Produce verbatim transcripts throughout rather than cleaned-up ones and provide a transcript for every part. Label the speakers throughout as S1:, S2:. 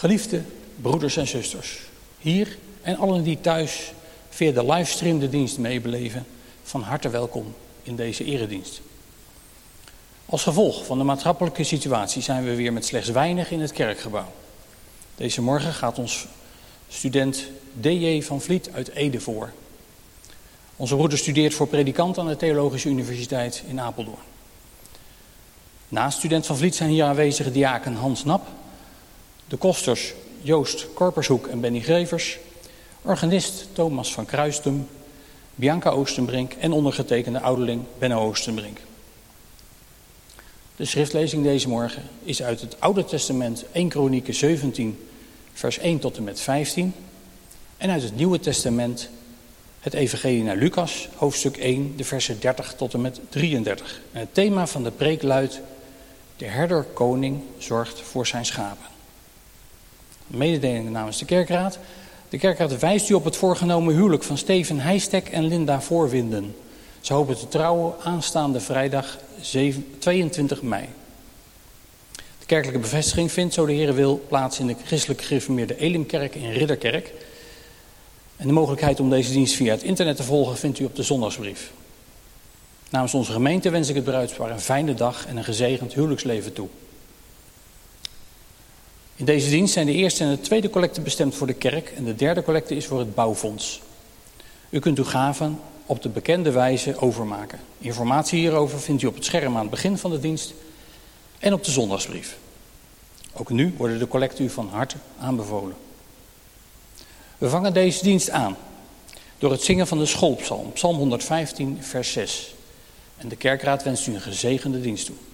S1: Geliefde broeders en zusters, hier en allen die thuis via de livestream de dienst meebeleven, van harte welkom in deze eredienst. Als gevolg van de maatschappelijke situatie zijn we weer met slechts weinig in het kerkgebouw. Deze morgen gaat ons student D J van Vliet uit Ede voor. Onze broeder studeert voor predikant aan de Theologische Universiteit in Apeldoorn. Naast student van Vliet zijn hier aanwezige diaken Hans Nap, de kosters Joost Korpershoek en Benny Grevers, organist Thomas van Kruistum, Bianca Oostenbrink en ondergetekende ouderling Benno Oostenbrink. De schriftlezing deze morgen is uit het Oude Testament eerste Kronieken zeventien, vers één tot en met vijftien. En uit het Nieuwe Testament het Evangelie naar Lucas, hoofdstuk één, de versen dertig tot en met drieëndertig. En het thema van de preek luidt: de herder koning zorgt voor zijn schapen. Mededeling namens de kerkraad. De kerkraad wijst u op het voorgenomen huwelijk van Steven Heijstek en Linda Voorwinden. Ze hopen te trouwen aanstaande vrijdag tweeëntwintig mei. De kerkelijke bevestiging vindt, zo de Heer wil, plaats in de christelijk gereformeerde Elimkerk in Ridderkerk. En de mogelijkheid om deze dienst via het internet te volgen vindt u op de zondagsbrief. Namens onze gemeente wens ik het bruidspaar een fijne dag en een gezegend huwelijksleven toe. In deze dienst zijn de eerste en de tweede collecte bestemd voor de kerk en de derde collecte is voor het bouwfonds. U kunt uw gaven op de bekende wijze overmaken. Informatie hierover vindt u op het scherm aan het begin van de dienst en op de zondagsbrief. Ook nu worden de collecten u van harte aanbevolen. We vangen deze dienst aan door het zingen van de schoolpsalm, psalm honderdvijftien, vers zes. En de kerkraad wenst u een gezegende dienst toe.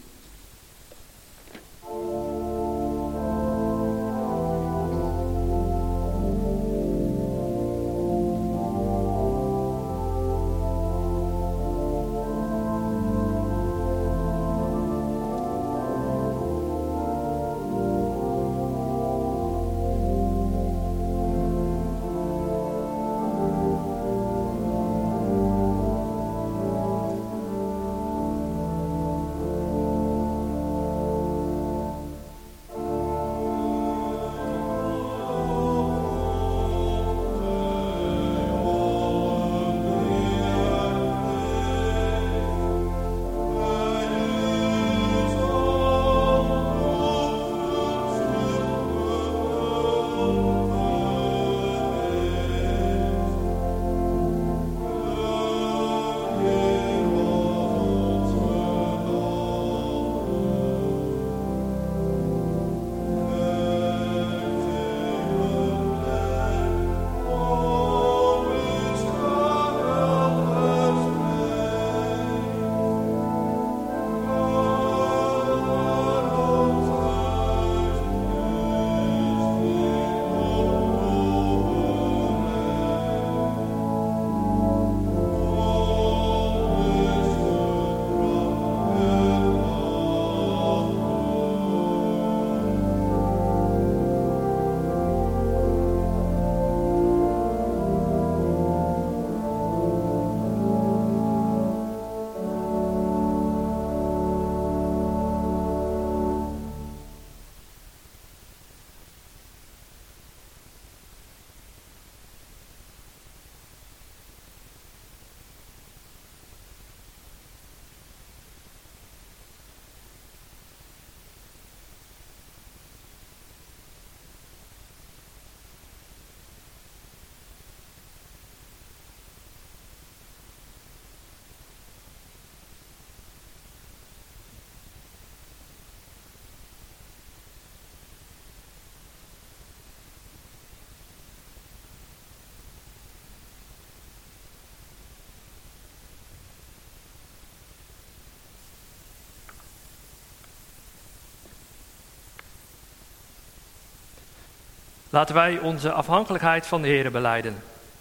S2: Laten wij onze afhankelijkheid van de Heere belijden.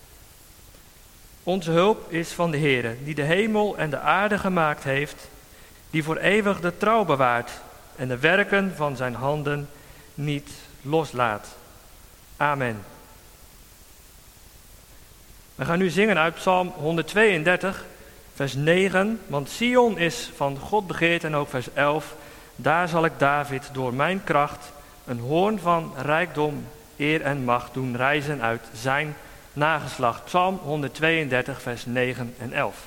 S2: Onze hulp is van de Heere, die de hemel en de aarde gemaakt heeft, die voor eeuwig de trouw bewaart en de werken van zijn handen niet loslaat. Amen. We gaan nu zingen uit Psalm honderdtweeëndertig, vers negen, want Sion is van God begeerd, en ook vers elf. Daar zal ik David door mijn kracht een hoorn van rijkdom, eer en macht doen rijzen uit zijn nageslacht. Psalm honderdtweeëndertig, vers negen en elf.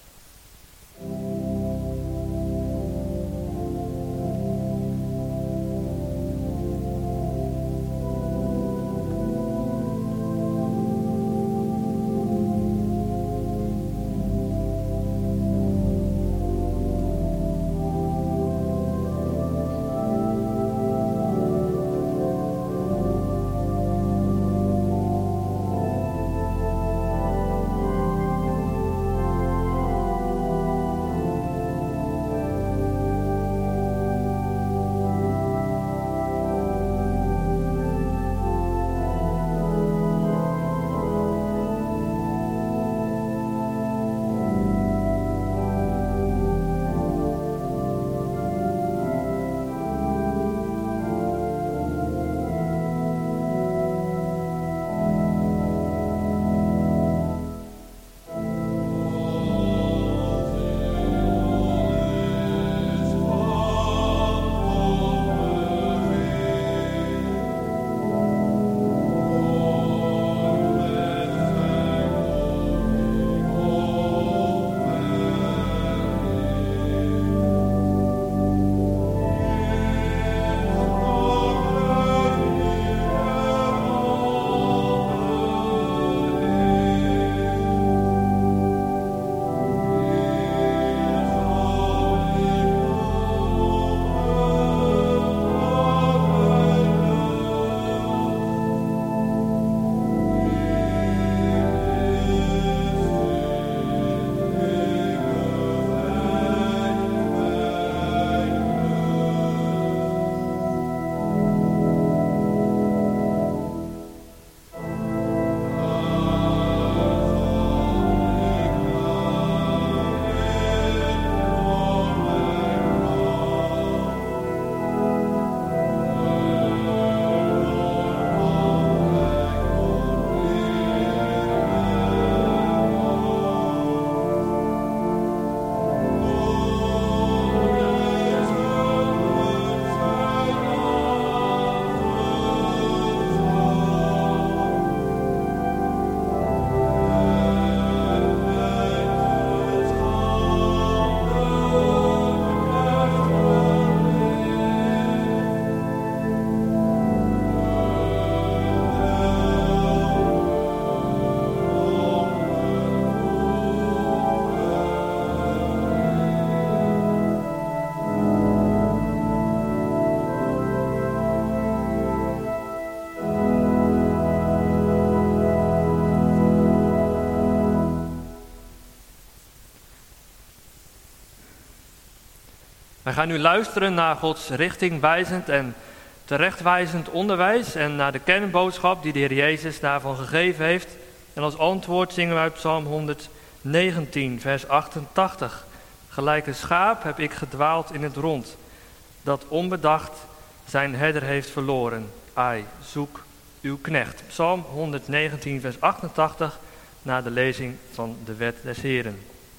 S2: Wij gaan nu luisteren naar Gods richtingwijzend en terechtwijzend onderwijs en naar de kernboodschap die de Heer Jezus daarvan gegeven heeft. En als antwoord zingen wij Psalm honderdnegentien, vers achtentachtig. Gelijk een schaap heb ik gedwaald in het rond, dat onbedacht zijn herder heeft verloren. Ai, zoek uw knecht. Psalm honderdnegentien, vers achtentachtig, na de lezing van de wet des Heren.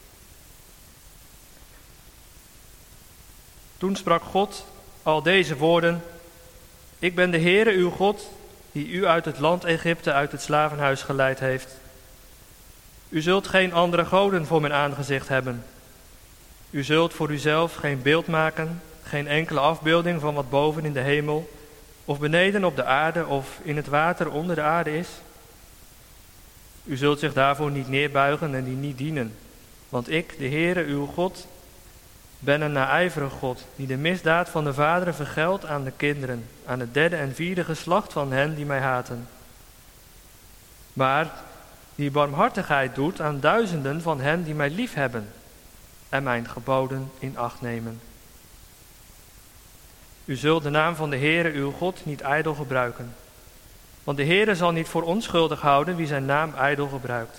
S2: Toen sprak God al deze woorden: Ik ben de Heere uw God, die u uit het land Egypte, uit het slavenhuis geleid heeft. U zult geen andere goden voor mijn aangezicht hebben. U zult voor uzelf geen beeld maken, geen enkele afbeelding van wat boven in de hemel, of beneden op de aarde, of in het water onder de aarde is. U zult zich daarvoor niet neerbuigen en die niet dienen. Want ik, de Heere uw God, ben een naijverig God, die de misdaad van de vaderen vergeldt aan de kinderen, aan het derde en vierde geslacht van hen die mij haten. Maar die barmhartigheid doet aan duizenden van hen die mij liefhebben en mijn geboden in acht nemen. U zult de naam van de Heere uw God niet ijdel gebruiken, want de Heere zal niet voor onschuldig houden wie zijn naam ijdel gebruikt.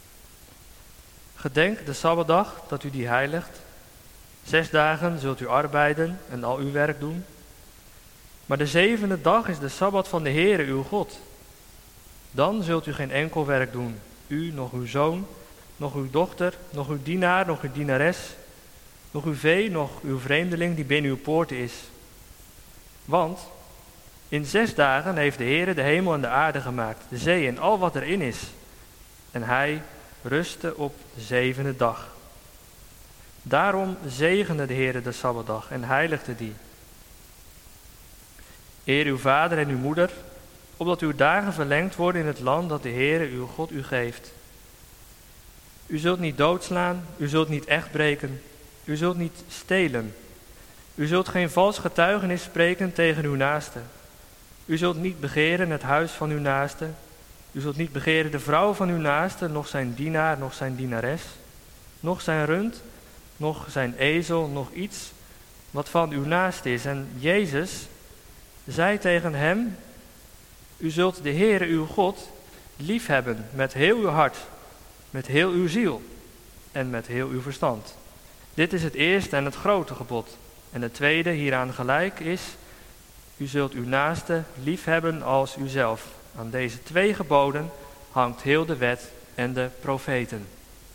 S2: Gedenk de Sabbatdag dat u die heiligt. Zes dagen zult u arbeiden en al uw werk doen. Maar de zevende dag is de Sabbat van de Heere uw God. Dan zult u geen enkel werk doen, u, nog uw zoon, nog uw dochter, nog uw dienaar, nog uw dienares, nog uw vee, nog uw vreemdeling die binnen uw poorten is. Want In zes dagen heeft de Heere de hemel en de aarde gemaakt, de zee en al wat erin is. En hij rustte op de zevende dag. Daarom zegende de Heere de Sabbatdag en heiligde die. Eer uw vader en uw moeder, opdat uw dagen verlengd worden in het land dat de Heere uw God u geeft. U zult niet doodslaan, u zult niet echt breken, u zult niet stelen. U zult geen vals getuigenis spreken tegen uw naaste. U zult niet begeren het huis van uw naaste. U zult niet begeren de vrouw van uw naaste, noch zijn dienaar, noch zijn dienares, noch zijn rund, noch zijn ezel, noch iets wat van uw naaste is. En Jezus zei tegen hem, u zult de Heere uw God liefhebben met heel uw hart, met heel uw ziel en met heel uw verstand. Dit is het eerste en het grote gebod. En het tweede hieraan gelijk is, u zult uw naaste liefhebben als uzelf. Aan deze twee geboden hangt heel de wet en de profeten.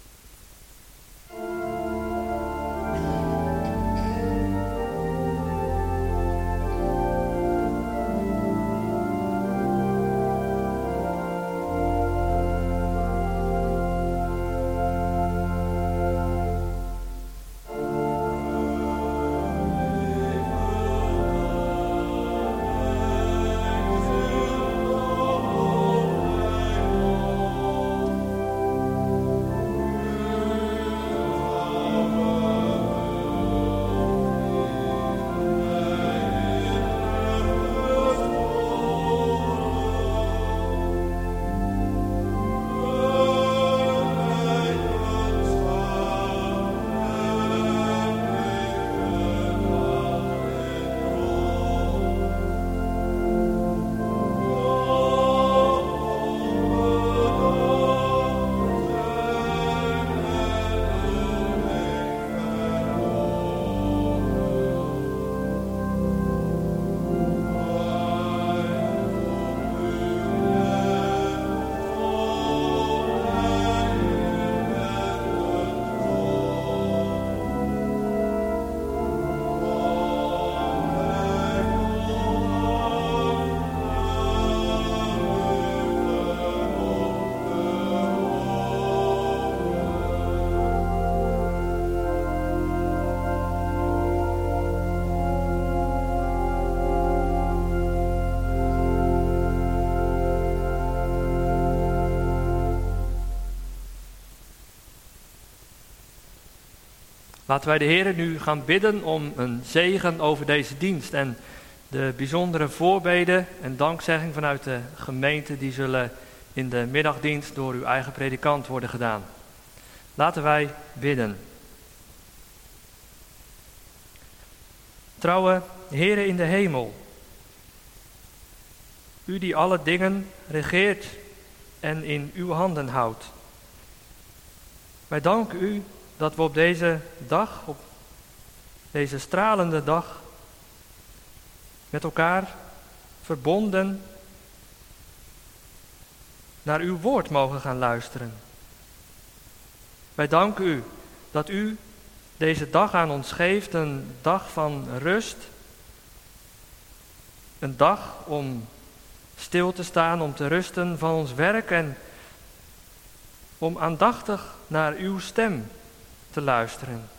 S2: Laten wij de Heere nu gaan bidden om een zegen over deze dienst. En de bijzondere voorbeden en dankzegging vanuit de gemeente, die zullen in de middagdienst door uw eigen predikant worden gedaan. Laten wij bidden. Trouwe Heere in de hemel, u die alle dingen regeert en in uw handen houdt. Wij danken u dat we op deze dag, op deze stralende dag, met elkaar verbonden naar uw woord mogen gaan luisteren. Wij danken u dat u deze dag aan ons geeft, een dag van rust, een dag om stil te staan, om te rusten van ons werk en om aandachtig naar uw stem te luisteren.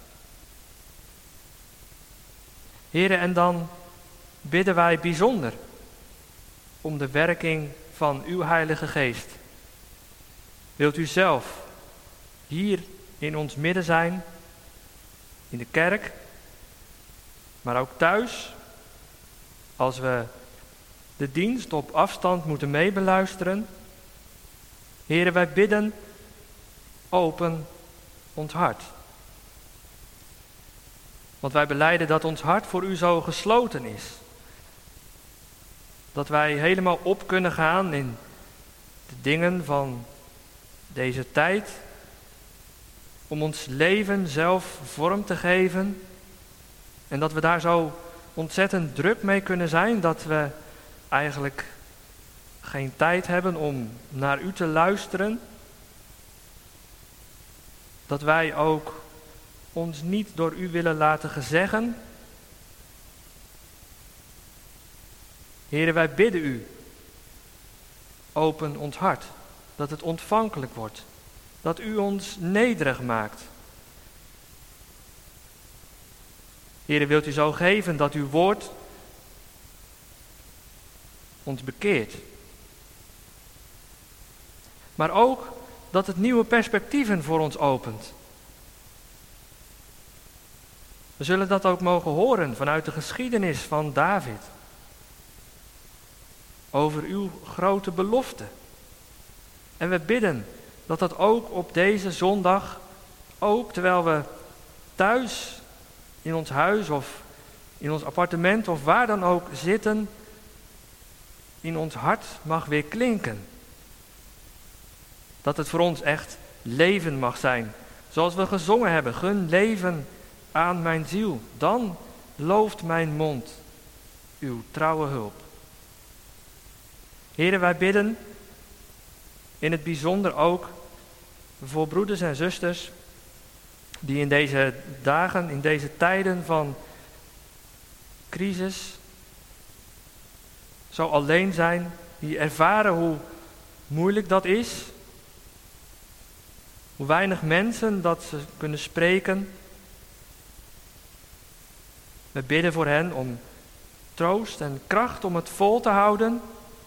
S2: Heere, en dan bidden wij bijzonder om de werking van uw Heilige Geest. Wilt u zelf hier in ons midden zijn, in de kerk, maar ook thuis, als we de dienst op afstand moeten meebeluisteren. Heere, wij bidden, open ons hart. Want wij belijden dat ons hart voor u zo gesloten is. Dat wij helemaal op kunnen gaan in de dingen van deze tijd. Om ons leven zelf vorm te geven. En dat we daar zo ontzettend druk mee kunnen zijn dat we eigenlijk geen tijd hebben om naar u te luisteren. Dat wij ook ons niet door u willen laten gezeggen. Heere, wij bidden u, open ons hart, dat het ontvankelijk wordt, dat u ons nederig maakt. Heere, wilt u zo geven dat uw woord ons bekeert. Maar ook dat het nieuwe perspectieven voor ons opent. We zullen dat ook mogen horen vanuit de geschiedenis van David. Over uw grote belofte. En we bidden dat dat ook op deze zondag, ook terwijl we thuis in ons huis of in ons appartement of waar dan ook zitten, in ons hart mag weer klinken. Dat het voor ons echt leven mag zijn. Zoals we gezongen hebben, gun leven aan mijn ziel. Dan looft mijn mond uw trouwe hulp. Heren, wij bidden in het bijzonder ook voor broeders en zusters die in deze dagen, in deze tijden van crisis zo alleen zijn, die ervaren hoe moeilijk dat is, hoe weinig mensen dat ze kunnen spreken. We bidden voor hen om troost en kracht om het vol te houden.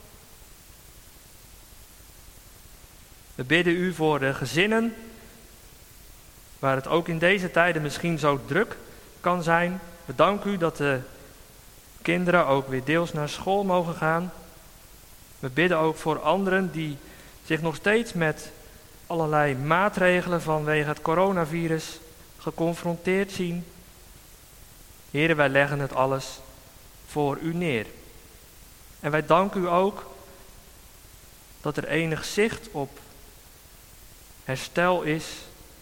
S2: We bidden u voor de gezinnen, waar het ook in deze tijden misschien zo druk kan zijn. We danken u dat de kinderen ook weer deels naar school mogen gaan. We bidden ook voor anderen die zich nog steeds met allerlei maatregelen vanwege het coronavirus geconfronteerd zien. Heren, wij leggen het alles voor u neer. En wij danken u ook dat er enig zicht op herstel is.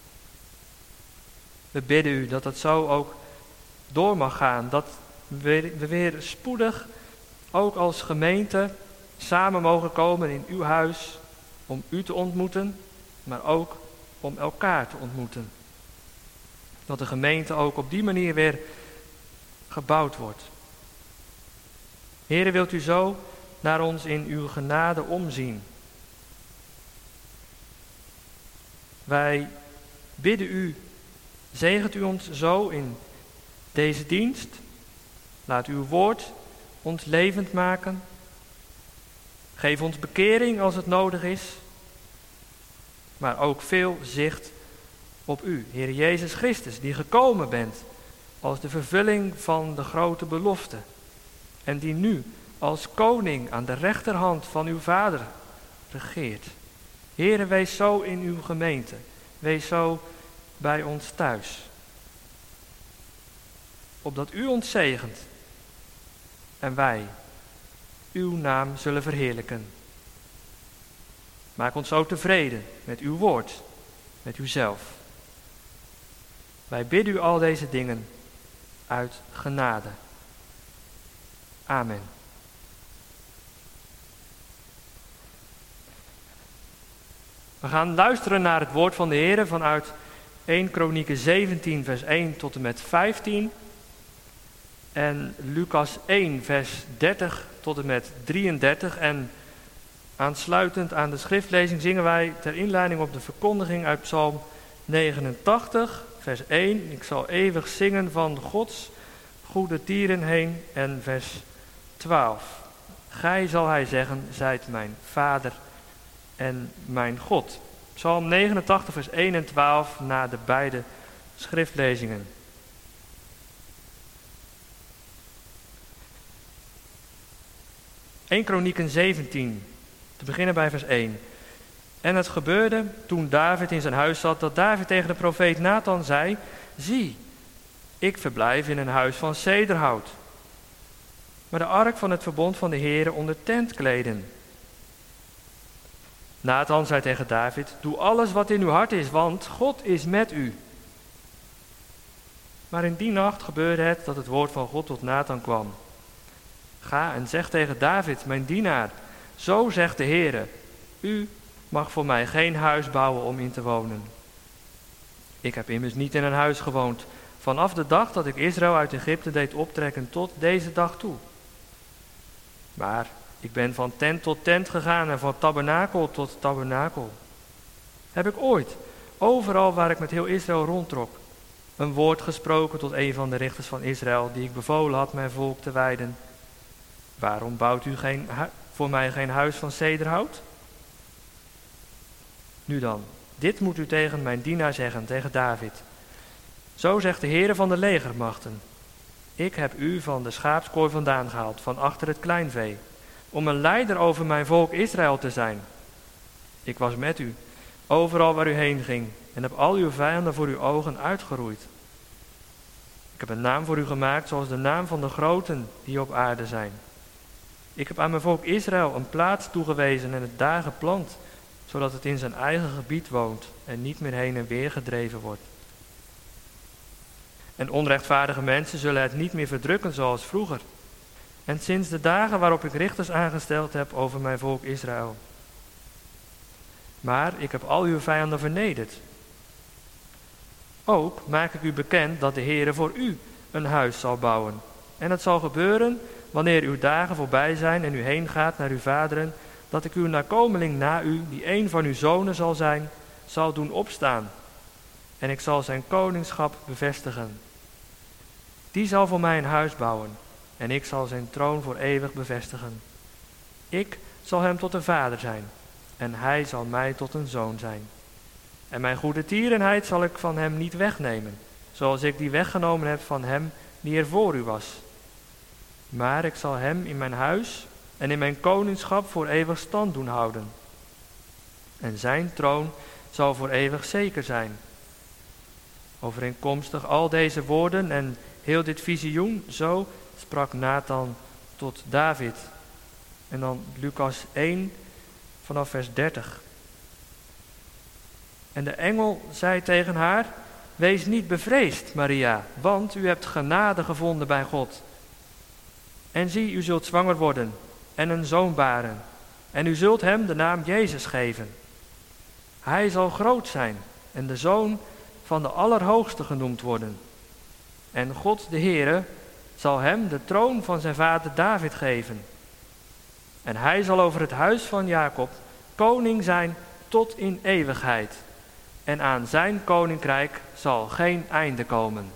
S2: We bidden u dat het zo ook door mag gaan. Dat we weer spoedig ook als gemeente samen mogen komen in uw huis om u te ontmoeten, maar ook om elkaar te ontmoeten. Dat de gemeente ook op die manier weer gebouwd wordt. Heere, wilt u zo naar ons in uw genade omzien? Wij bidden u, zegent u ons zo in deze dienst. Laat uw woord ons levend maken. Geef ons bekering als het nodig is. Maar ook veel zicht op u, Heer Jezus Christus, die gekomen bent als de vervulling van de grote belofte. En die nu als koning aan de rechterhand van uw Vader regeert. Heere, wees zo in uw gemeente. Wees zo bij ons thuis. Opdat u ons zegent en wij uw naam zullen verheerlijken. Maak ons zo tevreden met uw woord, met uzelf. Wij bidden u al deze dingen uit genade. Amen. We gaan luisteren naar het woord van de Heer vanuit eerste Kronieken zeventien vers één tot en met vijftien. En Lucas één vers dertig tot en met drieëndertig. En aansluitend aan de schriftlezing zingen wij ter inleiding op de verkondiging uit Psalm negenentachtig vers één. Ik zal eeuwig zingen van Gods goede tieren heen. En vers twaalf. Gij, zal hij zeggen, zijt mijn Vader en mijn God. Psalm negenentachtig vers één en twaalf na de beide schriftlezingen. eerste Kronieken zeventien, te beginnen bij vers één. En het gebeurde toen David in zijn huis zat, dat David tegen de profeet Nathan zei: zie, ik verblijf in een huis van cederhout, maar de ark van het verbond van de Heere onder tentkleden. Nathan zei tegen David: doe alles wat in uw hart is, want God is met u. Maar in die nacht gebeurde het dat het woord van God tot Nathan kwam. Ga en zeg tegen David, mijn dienaar, zo zegt de Heere, u mag voor mij geen huis bouwen om in te wonen. Ik heb immers niet in een huis gewoond, vanaf de dag dat ik Israël uit Egypte deed optrekken tot deze dag toe. Maar ik ben van tent tot tent gegaan en van tabernakel tot tabernakel. Heb ik ooit, overal waar ik met heel Israël rondtrok, een woord gesproken tot een van de richters van Israël, die ik bevolen had mijn volk te wijden? Waarom bouwt u geen, voor mij geen huis van cederhout? Nu dan, dit moet u tegen mijn dienaar zeggen, tegen David. Zo zegt de Heere van de legermachten. Ik heb u van de schaapskooi vandaan gehaald, van achter het kleinvee, om een leider over mijn volk Israël te zijn. Ik was met u, overal waar u heen ging, en heb al uw vijanden voor uw ogen uitgeroeid. Ik heb een naam voor u gemaakt, zoals de naam van de groten die op aarde zijn. Ik heb aan mijn volk Israël een plaats toegewezen en het daar geplant, zodat het in zijn eigen gebied woont en niet meer heen en weer gedreven wordt. En onrechtvaardige mensen zullen het niet meer verdrukken zoals vroeger. En sinds de dagen waarop ik richters aangesteld heb over mijn volk Israël. Maar ik heb al uw vijanden vernederd. Ook maak ik u bekend dat de Heere voor u een huis zal bouwen. En het zal gebeuren, wanneer uw dagen voorbij zijn en u heen gaat naar uw vaderen, dat ik uw nakomeling na u, die een van uw zonen zal zijn, zal doen opstaan. En ik zal zijn koningschap bevestigen. Die zal voor mij een huis bouwen, en ik zal zijn troon voor eeuwig bevestigen. Ik zal hem tot een vader zijn, en hij zal mij tot een zoon zijn. En mijn goede tierenheid zal ik van hem niet wegnemen, zoals ik die weggenomen heb van hem die er voor u was. Maar ik zal hem in mijn huis en in mijn koningschap voor eeuwig stand doen houden. En zijn troon zal voor eeuwig zeker zijn. Overeenkomstig al deze woorden en heel dit visioen, zo sprak Nathan tot David. En dan Lucas één vanaf vers dertig. En de engel zei tegen haar: wees niet bevreesd, Maria, want u hebt genade gevonden bij God. En zie, u zult zwanger worden en een zoon baren. En u zult hem de naam Jezus geven. Hij zal groot zijn en de zoon van de Allerhoogste genoemd worden. En God de Heere zal hem de troon van zijn vader David geven. En hij zal over het huis van Jacob koning zijn tot in eeuwigheid. En aan zijn koninkrijk zal geen einde komen.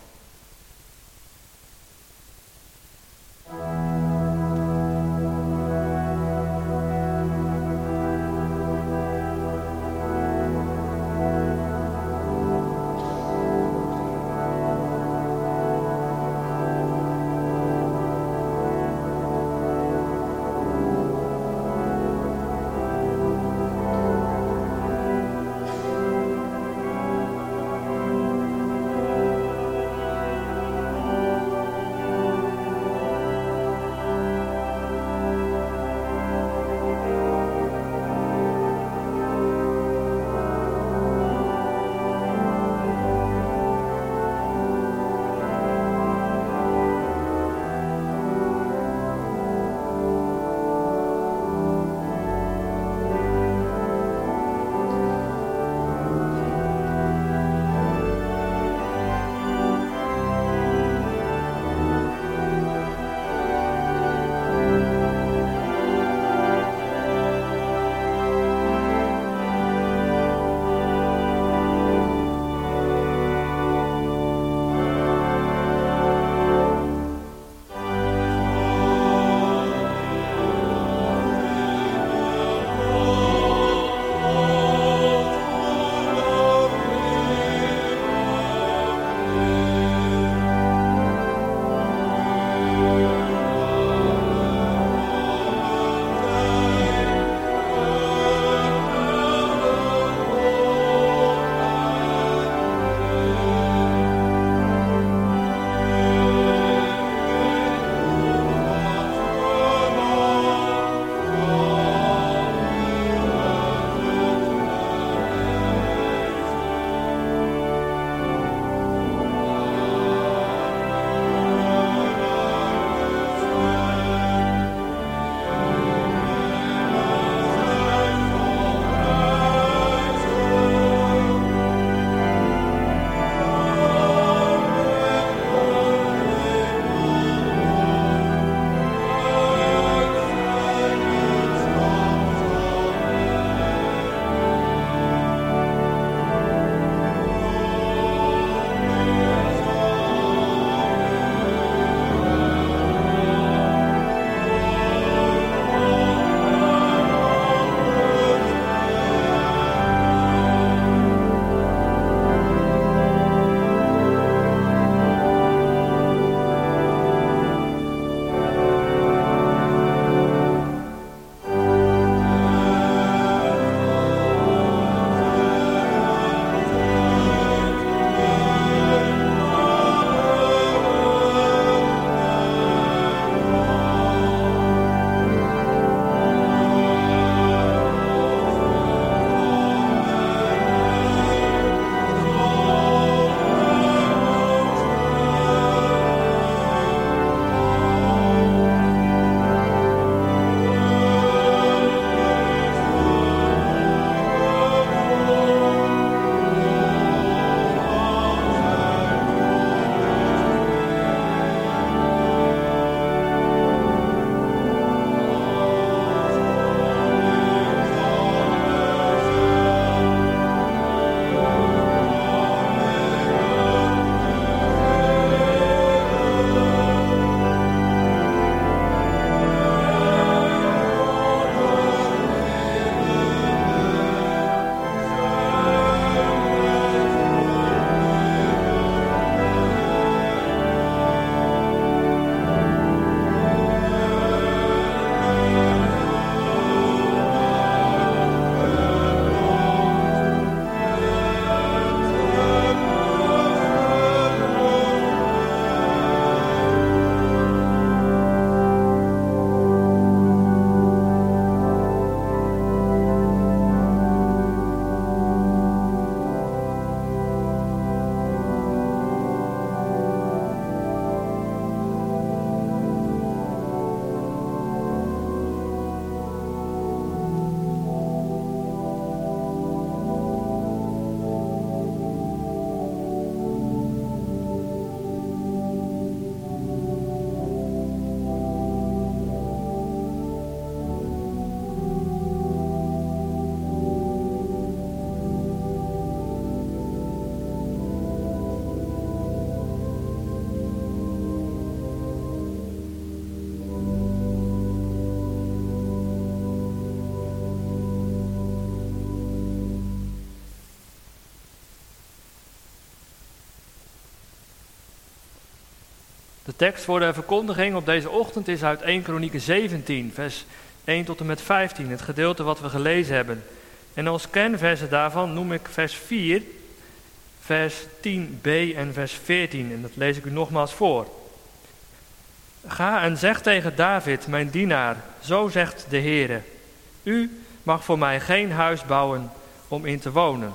S2: De tekst voor de verkondiging op deze ochtend is uit eerste Kronieken zeventien, vers één tot en met vijftien, het gedeelte wat we gelezen hebben. En als kernversen daarvan noem ik vers vier, vers tien b en vers veertien. En dat lees ik u nogmaals voor. Ga en zeg tegen David, mijn dienaar, zo zegt de Heere: U mag voor mij geen huis bouwen om in te wonen.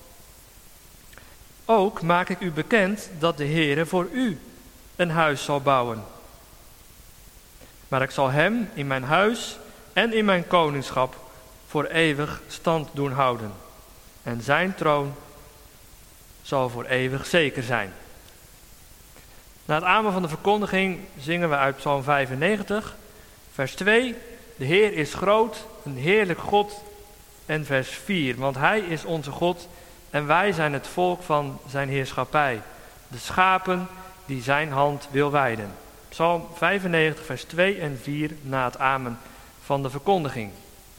S2: Ook maak ik u bekend dat de Heere voor u een huis zal bouwen. Maar ik zal hem in mijn huis en in mijn koningschap voor eeuwig stand doen houden. En zijn troon zal voor eeuwig zeker zijn. Na het amen van de verkondiging zingen we uit Psalm vijfennegentig, vers twee. De Heer is groot, een heerlijk God. En vers vier, want hij is onze God en wij zijn het volk van zijn heerschappij. De schapen die zijn hand wil wijden. Psalm vijfennegentig, vers twee en vier na het amen van de verkondiging.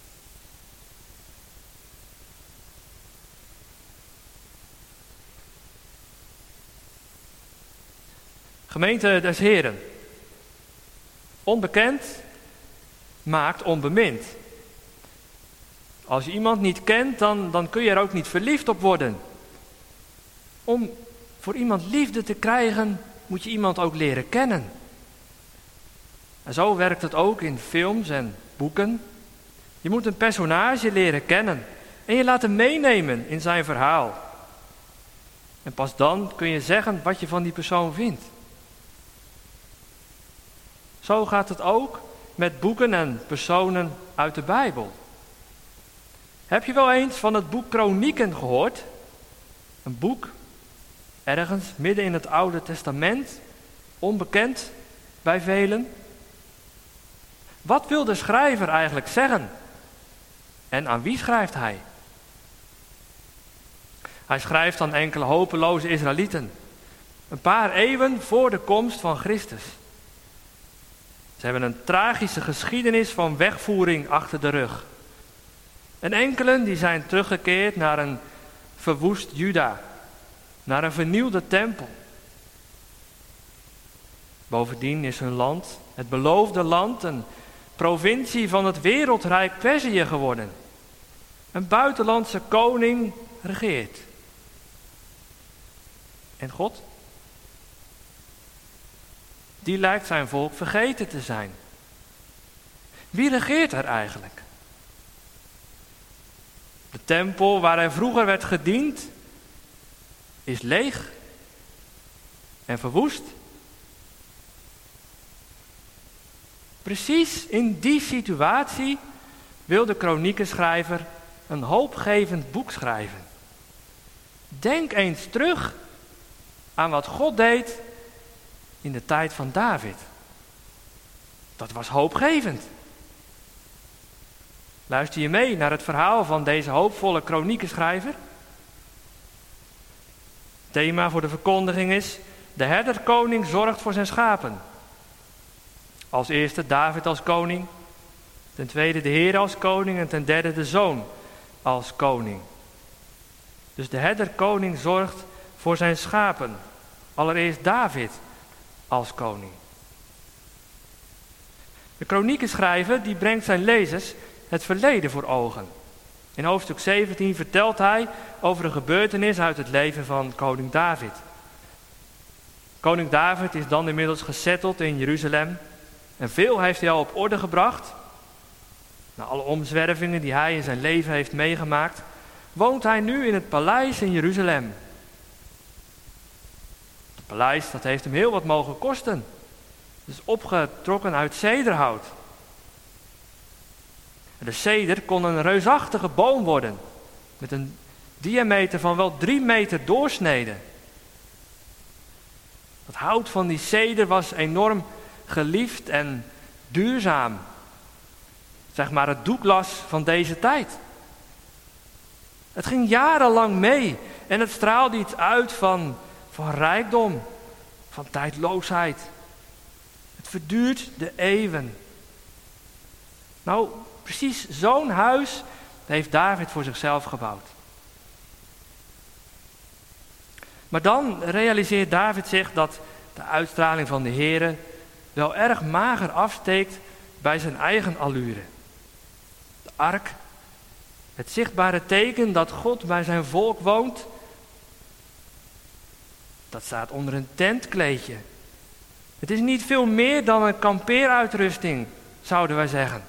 S2: Gemeente des Heren. Onbekend maakt onbemind. Als je iemand niet kent, dan, dan kun je er ook niet verliefd op worden. Om voor iemand liefde te krijgen, moet je iemand ook leren kennen. En zo werkt het ook in films en boeken. Je moet een personage leren kennen en je laten meenemen in zijn verhaal. En pas dan kun je zeggen wat je van die persoon vindt. Zo gaat het ook met boeken en personen uit de Bijbel. Heb je wel eens van het boek Kronieken gehoord? Een boek, ergens midden in het Oude Testament, onbekend bij velen. Wat wil de schrijver eigenlijk zeggen? En aan wie schrijft hij? Hij schrijft aan enkele hopeloze Israëlieten, een paar eeuwen voor de komst van Christus. Ze hebben een tragische geschiedenis van wegvoering achter de rug. En enkelen die zijn teruggekeerd naar een verwoest Juda, naar een vernieuwde tempel. Bovendien is hun land, het beloofde land, een provincie van het wereldrijk Perzië geworden. Een buitenlandse koning regeert. En God? Die lijkt zijn volk vergeten te zijn. Wie regeert er eigenlijk? De tempel waar er vroeger werd gediend, is leeg en verwoest. Precies in die situatie wil de kronieken-schrijver een hoopgevend boek schrijven. Denk eens terug aan wat God deed in de tijd van David. Dat was hoopgevend. Luister je mee naar het verhaal van deze hoopvolle kronieken-schrijver? Het thema voor de verkondiging is: de herderkoning zorgt voor zijn schapen. Als eerste David als koning, ten tweede de Heer als koning en ten derde de Zoon als koning. Dus de herderkoning zorgt voor zijn schapen. Allereerst David als koning. De kronieken-schrijver die brengt zijn lezers het verleden voor ogen. In hoofdstuk zeventien vertelt hij over een gebeurtenis uit het leven van koning David. Koning David is dan inmiddels gesetteld in Jeruzalem. En veel heeft hij al op orde gebracht. Na alle omzwervingen die hij in zijn leven heeft meegemaakt, woont hij nu in het paleis in Jeruzalem. Het paleis, dat heeft hem heel wat mogen kosten. Het is opgetrokken uit cederhout. De ceder kon een reusachtige boom worden, met een diameter van wel drie meter doorsnede. Het hout van die ceder was enorm geliefd en duurzaam. Zeg maar het douglas van deze tijd. Het ging jarenlang mee en het straalde iets uit van, van rijkdom, van tijdloosheid. Het verduurt de eeuwen. Nou, precies zo'n huis heeft David voor zichzelf gebouwd. Maar dan realiseert David zich dat de uitstraling van de Heere wel erg mager afsteekt bij zijn eigen allure. De ark, het zichtbare teken dat God bij zijn volk woont, dat staat onder een tentkleedje. Het is niet veel meer dan een kampeeruitrusting, zouden wij zeggen.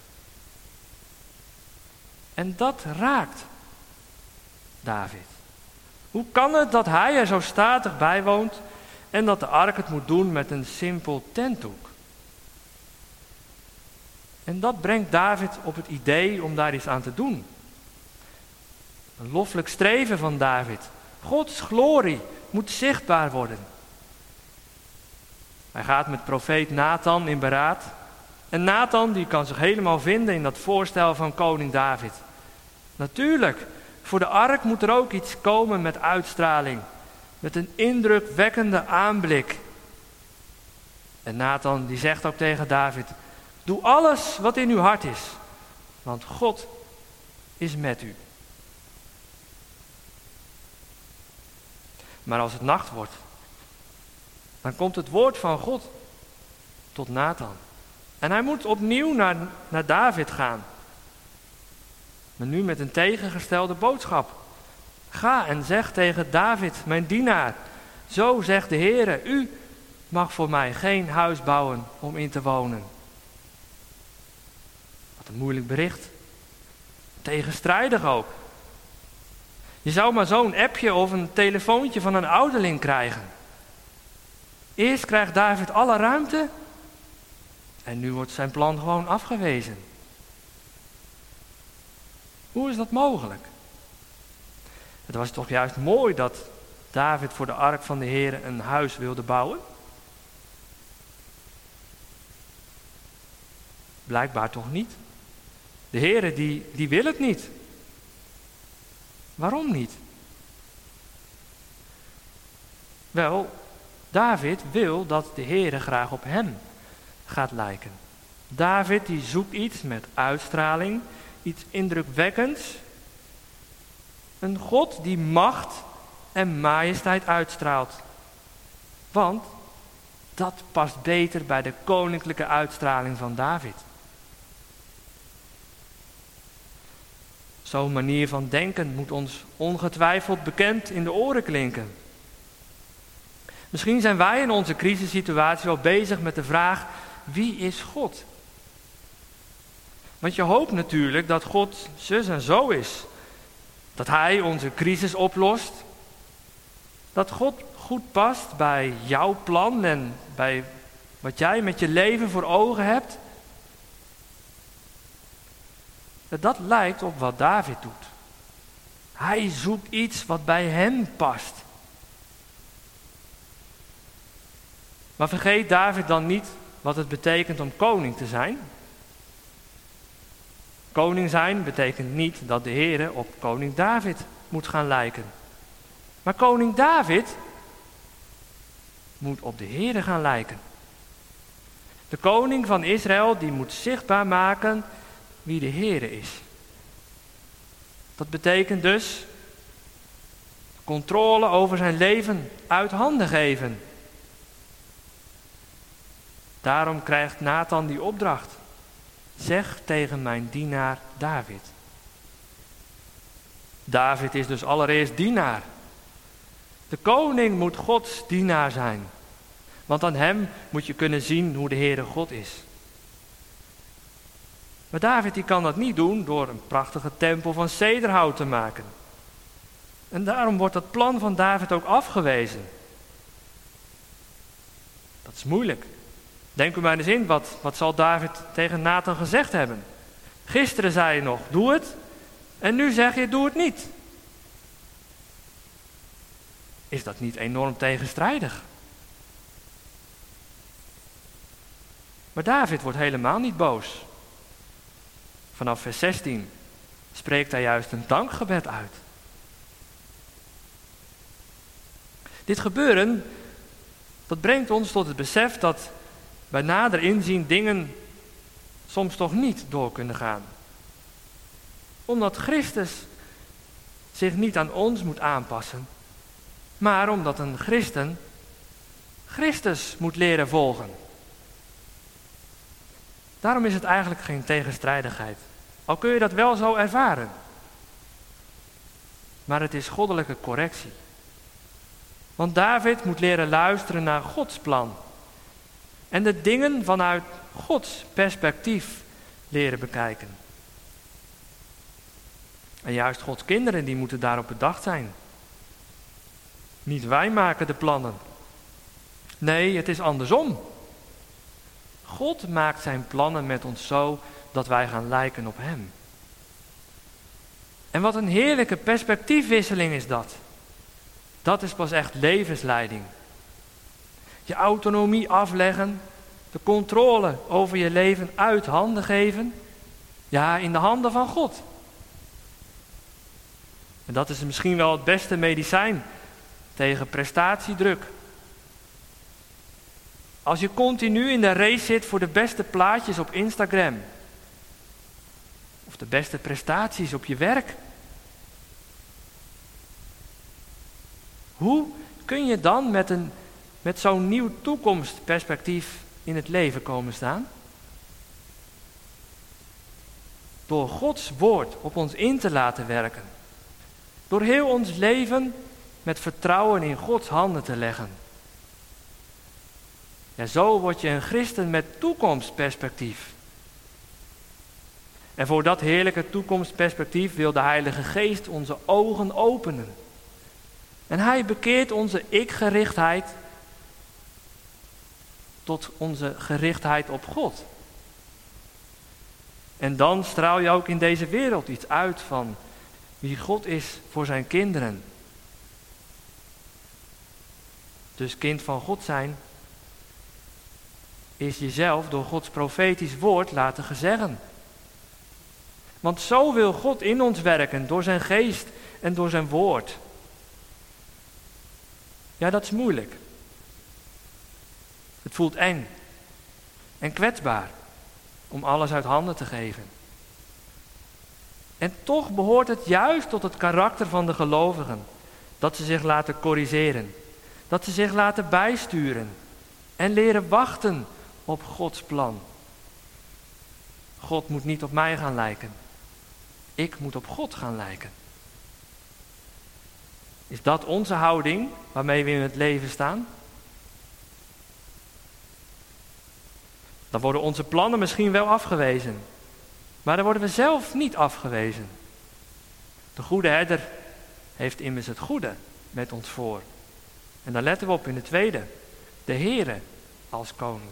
S2: En dat raakt David. Hoe kan het dat hij er zo statig bij woont en dat de ark het moet doen met een simpel tentdoek? En dat brengt David op het idee om daar iets aan te doen. Een loffelijk streven van David. Gods glorie moet zichtbaar worden. Hij gaat met profeet Nathan in beraad. En Nathan die kan zich helemaal vinden in dat voorstel van koning David. Natuurlijk, voor de ark moet er ook iets komen met uitstraling. Met een indrukwekkende aanblik. En Nathan die zegt ook tegen David: doe alles wat in uw hart is, want God is met u. Maar als het nacht wordt, dan komt het woord van God tot Nathan. En hij moet opnieuw naar, naar David gaan. Maar nu met een tegengestelde boodschap. Ga en zeg tegen David, mijn dienaar, zo zegt de Heere, u mag voor mij geen huis bouwen om in te wonen. Wat een moeilijk bericht. Tegenstrijdig ook. Je zou maar zo'n appje of een telefoontje van een ouderling krijgen. Eerst krijgt David alle ruimte en nu wordt zijn plan gewoon afgewezen. Hoe is dat mogelijk? Het was toch juist mooi dat David voor de ark van de Heere een huis wilde bouwen? Blijkbaar toch niet. De Heere die, die wil het niet. Waarom niet? Wel, David wil dat de Heere graag op hem gaat lijken. David die zoekt iets met uitstraling, iets indrukwekkends. Een God die macht en majesteit uitstraalt. Want dat past beter bij de koninklijke uitstraling van David. Zo'n manier van denken moet ons ongetwijfeld bekend in de oren klinken. Misschien zijn wij in onze crisissituatie wel bezig met de vraag: wie is God? Want je hoopt natuurlijk dat God zus en zo is. Dat Hij onze crisis oplost. Dat God goed past bij jouw plan en bij wat jij met je leven voor ogen hebt. Dat lijkt op wat David doet. Hij zoekt iets wat bij hem past. Maar vergeet David dan niet wat het betekent om koning te zijn? Koning zijn betekent niet dat de Heere op koning David moet gaan lijken. Maar koning David moet op de Heere gaan lijken. De koning van Israël die moet zichtbaar maken wie de Heere is. Dat betekent dus controle over zijn leven uit handen geven. Daarom krijgt Nathan die opdracht. Zeg tegen mijn dienaar David. David is dus allereerst dienaar. De koning moet Gods dienaar zijn. Want aan hem moet je kunnen zien hoe de Heere God is. Maar David die kan dat niet doen door een prachtige tempel van cederhout te maken. En daarom wordt dat plan van David ook afgewezen. Dat is moeilijk. Denk u maar eens in, wat, wat zal David tegen Nathan gezegd hebben? Gisteren zei je nog, doe het. En nu zeg je, doe het niet. Is dat niet enorm tegenstrijdig? Maar David wordt helemaal niet boos. Vanaf vers zestien spreekt hij juist een dankgebed uit. Dit gebeuren, dat brengt ons tot het besef dat bij nader inzien dingen soms toch niet door kunnen gaan. Omdat Christus zich niet aan ons moet aanpassen, maar omdat een christen Christus moet leren volgen. Daarom is het eigenlijk geen tegenstrijdigheid. Al kun je dat wel zo ervaren. Maar het is goddelijke correctie. Want David moet leren luisteren naar Gods plan. En de dingen vanuit Gods perspectief leren bekijken. En juist Gods kinderen die moeten daarop bedacht zijn. Niet wij maken de plannen. Nee, het is andersom. God maakt zijn plannen met ons zo dat wij gaan lijken op hem. En wat een heerlijke perspectiefwisseling is dat. Dat is pas echt levensleiding. Je autonomie afleggen, de controle over je leven uit handen geven. Ja, in de handen van God. En dat is misschien wel het beste medicijn tegen prestatiedruk. Als je continu in de race zit voor de beste plaatjes op Instagram. Of de beste prestaties op je werk. Hoe kun je dan met, een, met zo'n nieuw toekomstperspectief in het leven komen staan? Door Gods woord op ons in te laten werken. Door heel ons leven met vertrouwen in Gods handen te leggen. Ja, zo word je een christen met toekomstperspectief. En voor dat heerlijke toekomstperspectief wil de Heilige Geest onze ogen openen. En hij bekeert onze ik-gerichtheid tot onze gerichtheid op God. En dan straal je ook in deze wereld iets uit van wie God is voor zijn kinderen. Dus kind van God zijn is jezelf door Gods profetisch woord laten gezeggen. Want zo wil God in ons werken, door zijn geest en door zijn woord. Ja, dat is moeilijk. Het voelt eng en kwetsbaar om alles uit handen te geven. En toch behoort het juist tot het karakter van de gelovigen dat ze zich laten corrigeren, dat ze zich laten bijsturen en leren wachten op Gods plan. God moet niet op mij gaan lijken. Ik moet op God gaan lijken. Is dat onze houding waarmee we in het leven staan? Dan worden onze plannen misschien wel afgewezen. Maar dan worden we zelf niet afgewezen. De goede herder heeft immers het goede met ons voor. En daar letten we op in de tweede. De Heere als koning.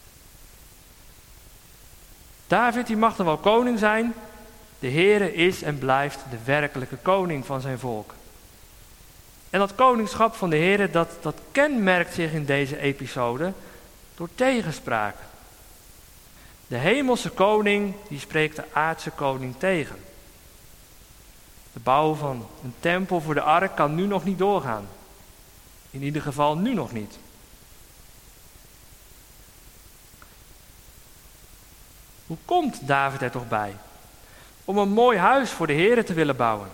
S2: David die mag dan wel koning zijn. De Heere is en blijft de werkelijke koning van zijn volk. En dat koningschap van de Heere, dat, dat kenmerkt zich in deze episode door tegenspraak. De hemelse koning, die spreekt de aardse koning tegen. De bouw van een tempel voor de ark kan nu nog niet doorgaan. In ieder geval nu nog niet. Hoe komt David er toch bij? Om een mooi huis voor de Heere te willen bouwen.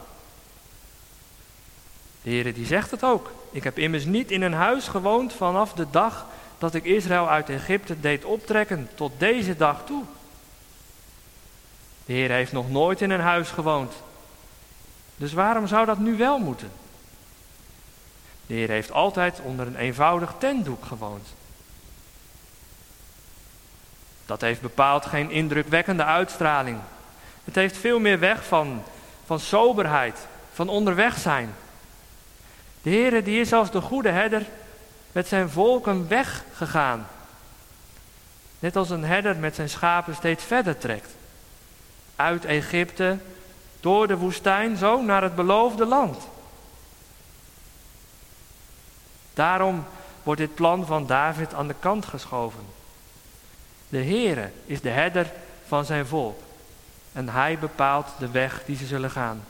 S2: De Heere die zegt het ook. Ik heb immers niet in een huis gewoond vanaf de dag dat ik Israël uit Egypte deed optrekken tot deze dag toe. De Heere heeft nog nooit in een huis gewoond. Dus waarom zou dat nu wel moeten? De Heere heeft altijd onder een eenvoudig tentdoek gewoond. Dat heeft bepaald geen indrukwekkende uitstraling. Het heeft veel meer weg van, van soberheid, van onderweg zijn. De Heere die is als de goede herder met zijn volk een weg gegaan. Net als een herder met zijn schapen steeds verder trekt. Uit Egypte, door de woestijn, zo naar het beloofde land. Daarom wordt dit plan van David aan de kant geschoven. De Heere is de herder van zijn volk. En hij bepaalt de weg die ze zullen gaan.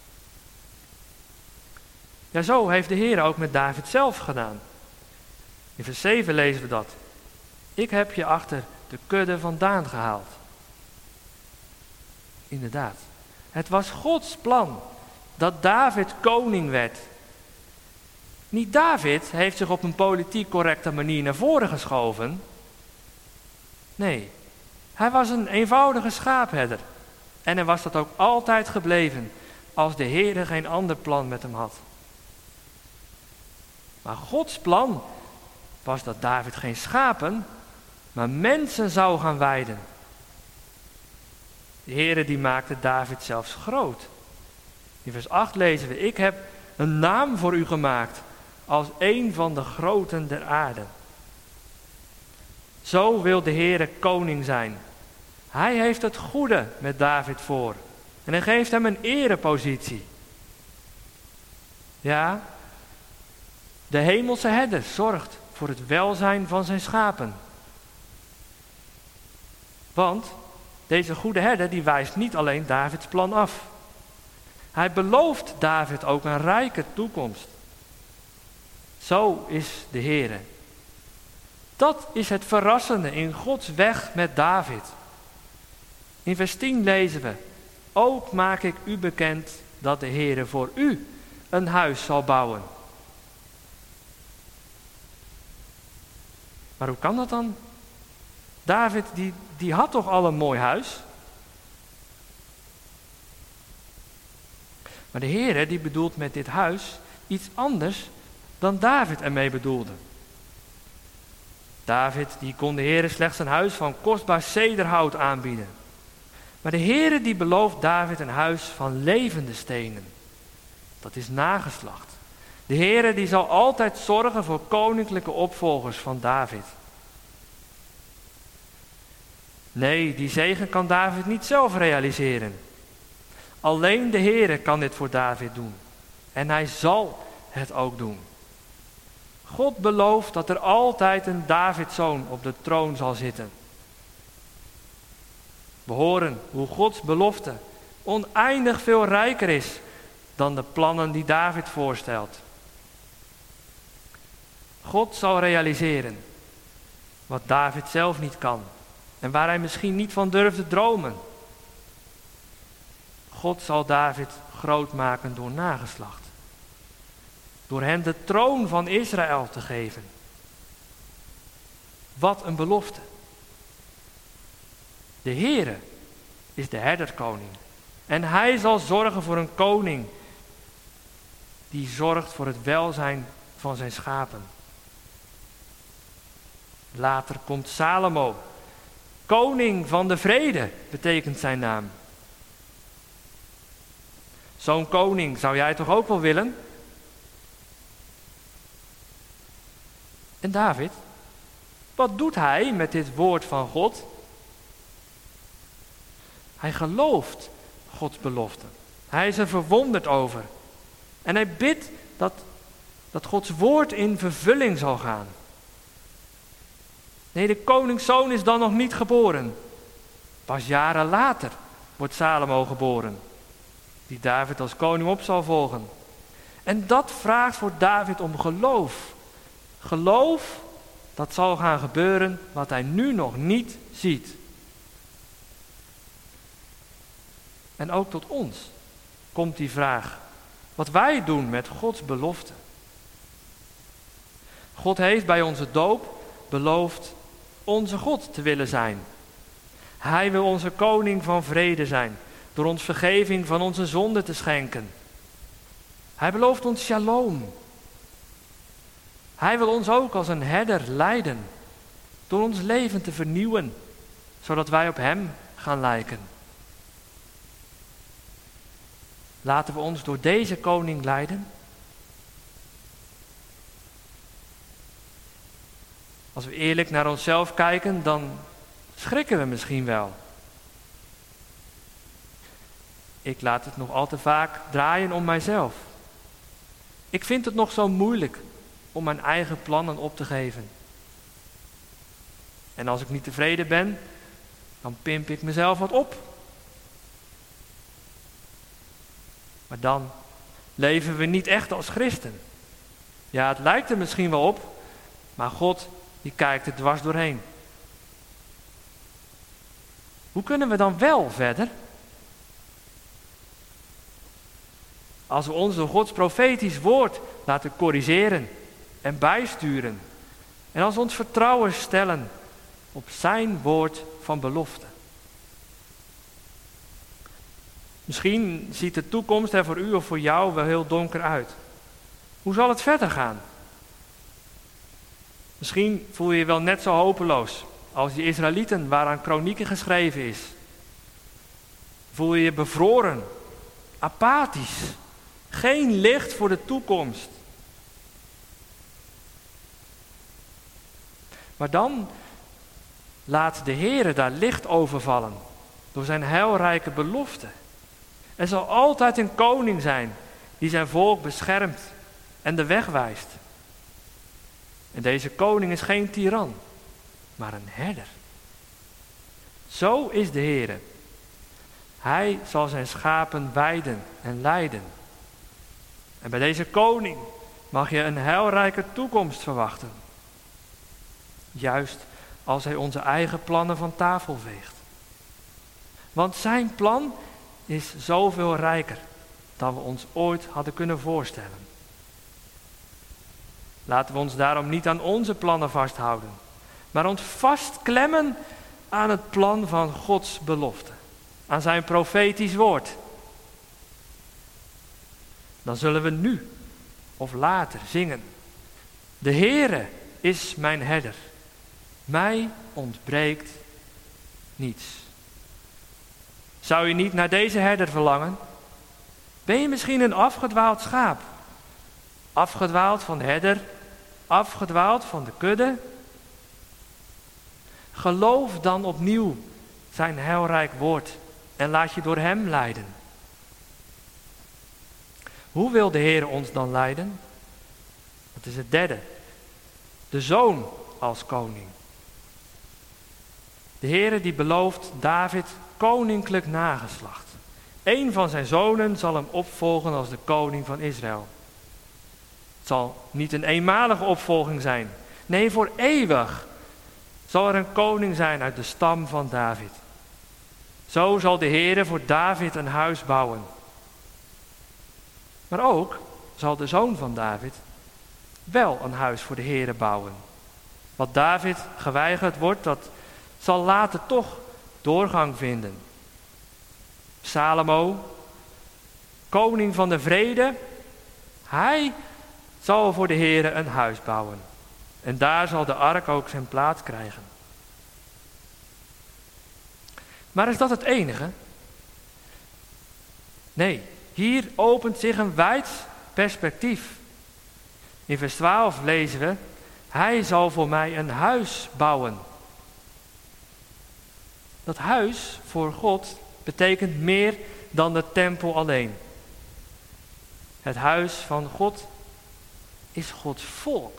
S2: Ja, zo heeft de Heere ook met David zelf gedaan. In vers zeven lezen we dat. Ik heb je achter de kudde vandaan gehaald. Inderdaad. Het was Gods plan dat David koning werd. Niet David heeft zich op een politiek correcte manier naar voren geschoven. Nee, hij was een eenvoudige schaapherder. En hij was dat ook altijd gebleven, als de Heere geen ander plan met hem had. Maar Gods plan was dat David geen schapen, maar mensen zou gaan weiden. De Heere die maakte David zelfs groot. In vers acht lezen we: ik heb een naam voor u gemaakt als een van de groten der aarde. Zo wil de Heere koning zijn. Hij heeft het goede met David voor. En hij geeft hem een erepositie. Ja, de hemelse herder zorgt voor het welzijn van zijn schapen. Want deze goede herder die wijst niet alleen Davids plan af. Hij belooft David ook een rijke toekomst. Zo is de Heere. Dat is het verrassende in Gods weg met David. In vers tien lezen we: ook maak ik u bekend dat de Heere voor u een huis zal bouwen. Maar hoe kan dat dan? David die, die had toch al een mooi huis? Maar de Heere die bedoelt met dit huis iets anders dan David ermee bedoelde. David die kon de Heere slechts een huis van kostbaar cederhout aanbieden. Maar de Heere die belooft David een huis van levende stenen. Dat is nageslacht. De Heere die zal altijd zorgen voor koninklijke opvolgers van David. Nee, die zegen kan David niet zelf realiseren. Alleen de Heere kan dit voor David doen. En hij zal het ook doen. God belooft dat er altijd een Davidszoon op de troon zal zitten. We horen hoe Gods belofte oneindig veel rijker is dan de plannen die David voorstelt. God zal realiseren wat David zelf niet kan en waar hij misschien niet van durfde dromen. God zal David groot maken door nageslacht. Door hem de troon van Israël te geven. Wat een belofte. De Heere is de herderkoning. En hij zal zorgen voor een koning die zorgt voor het welzijn van zijn schapen. Later komt Salomo. Koning van de vrede betekent zijn naam. Zo'n koning zou jij toch ook wel willen? En David, wat doet hij met dit woord van God? Hij gelooft Gods belofte. Hij is er verwonderd over. En hij bidt dat, dat Gods woord in vervulling zal gaan. Nee, de koningszoon is dan nog niet geboren. Pas jaren later wordt Salomo geboren, die David als koning op zal volgen. En dat vraagt voor David om geloof. Geloof dat zal gaan gebeuren wat hij nu nog niet ziet. En ook tot ons komt die vraag. Wat wij doen met Gods belofte. God heeft bij onze doop beloofd onze God te willen zijn. Hij wil onze koning van vrede zijn, door ons vergeving van onze zonden te schenken. Hij belooft ons shalom. Hij wil ons ook als een herder leiden, door ons leven te vernieuwen, zodat wij op hem gaan lijken. Laten we ons door deze koning leiden. Als we eerlijk naar onszelf kijken, dan schrikken we misschien wel. Ik laat het nog al te vaak draaien om mijzelf. Ik vind het nog zo moeilijk om mijn eigen plannen op te geven. En als ik niet tevreden ben, dan pimp ik mezelf wat op. Maar dan leven we niet echt als christen. Ja, het lijkt er misschien wel op, maar God die kijkt er dwars doorheen. Hoe kunnen we dan wel verder? als we ons door Gods profetisch woord laten corrigeren en bijsturen. En als we ons vertrouwen stellen op zijn woord van belofte. Misschien ziet de toekomst er voor u of voor jou wel heel donker uit. Hoe zal het verder gaan? Misschien voel je je wel net zo hopeloos als die Israëlieten waaraan Kronieken geschreven is. Voel je je bevroren, apathisch, geen licht voor de toekomst. Maar dan laat de Heere daar licht over vallen door zijn heilrijke belofte. Er zal altijd een koning zijn die zijn volk beschermt en de weg wijst. En deze koning is geen tiran, maar een herder. Zo is de Heere. Hij zal zijn schapen weiden en leiden. En bij deze koning mag je een heilrijke toekomst verwachten. Juist als hij onze eigen plannen van tafel veegt. Want zijn plan is zoveel rijker dan we ons ooit hadden kunnen voorstellen. Laten we ons daarom niet aan onze plannen vasthouden, maar ons vastklemmen aan het plan van Gods belofte, aan zijn profetisch woord. Dan zullen we nu of later zingen: de Heere is mijn herder, mij ontbreekt niets. Zou je niet naar deze herder verlangen? Ben je misschien een afgedwaald schaap? Afgedwaald van de herder, afgedwaald van de kudde? Geloof dan opnieuw zijn heilrijk woord en laat je door hem leiden. Hoe wil de Heer ons dan leiden? Dat is het derde. De Zoon als koning. De Heer die belooft David koninklijk nageslacht. Eén van zijn zonen zal hem opvolgen als de koning van Israël. Het zal niet een eenmalige opvolging zijn. Nee, voor eeuwig zal er een koning zijn uit de stam van David. Zo zal de Heere voor David een huis bouwen. Maar ook zal de zoon van David wel een huis voor de Heere bouwen. Wat David geweigerd wordt, dat zal later toch doorgang vinden. Salomo, koning van de vrede, hij zal voor de Heere een huis bouwen. En daar zal de ark ook zijn plaats krijgen. Maar is dat het enige? Nee, hier opent zich een wijd perspectief. In vers twaalf lezen we: hij zal voor mij een huis bouwen. Dat huis voor God betekent meer dan de tempel alleen. Het huis van God is Gods volk.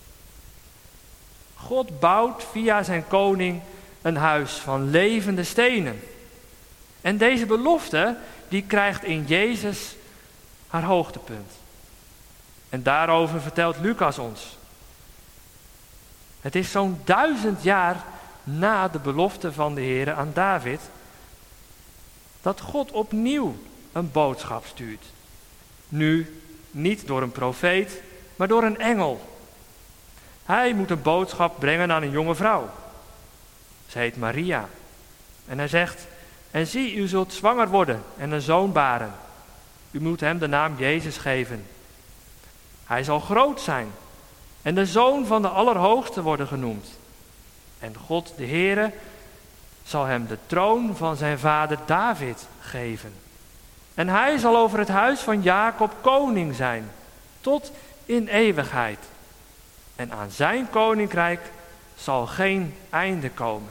S2: God bouwt via zijn koning een huis van levende stenen. En deze belofte, die krijgt in Jezus haar hoogtepunt. En daarover vertelt Lucas ons. Het is zo'n duizend jaar na de belofte van de Heere aan David, dat God opnieuw een boodschap stuurt. Nu niet door een profeet, maar door een engel. Hij moet een boodschap brengen aan een jonge vrouw. Ze heet Maria. En hij zegt: en zie, u zult zwanger worden en een zoon baren. U moet hem de naam Jezus geven. Hij zal groot zijn en de zoon van de Allerhoogste worden genoemd. En God, de Heere, zal hem de troon van zijn vader David geven. En hij zal over het huis van Jacob koning zijn, tot in eeuwigheid. En aan zijn koninkrijk zal geen einde komen.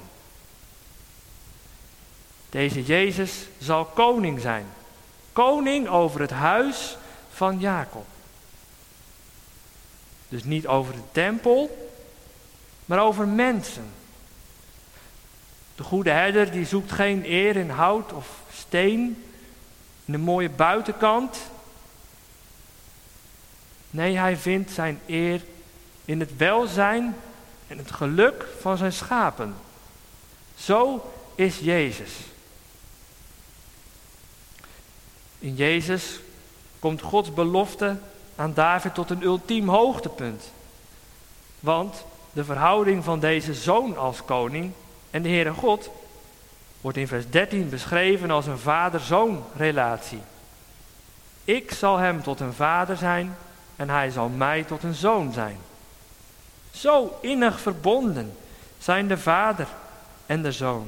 S2: Deze Jezus zal koning zijn. Koning over het huis van Jacob. Dus niet over de tempel, maar over mensen. De goede herder die zoekt geen eer in hout of steen, in een mooie buitenkant. Nee, hij vindt zijn eer in het welzijn en het geluk van zijn schapen. Zo is Jezus. In Jezus komt Gods belofte aan David tot een ultiem hoogtepunt. Want de verhouding van deze zoon als koning en de Heere God wordt in vers dertien beschreven als een vader-zoon relatie. Ik zal hem tot een vader zijn en hij zal mij tot een zoon zijn. Zo innig verbonden zijn de vader en de zoon.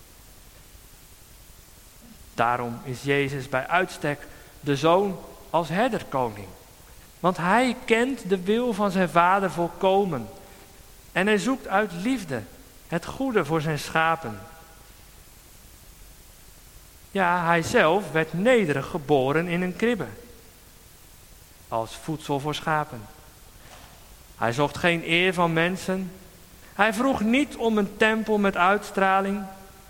S2: Daarom is Jezus bij uitstek de zoon als herderkoning. Want hij kent de wil van zijn vader volkomen. En hij zoekt uit liefde het goede voor zijn schapen. Ja, hij zelf werd nederig geboren in een kribbe. Als voedsel voor schapen. Hij zocht geen eer van mensen. Hij vroeg niet om een tempel met uitstraling.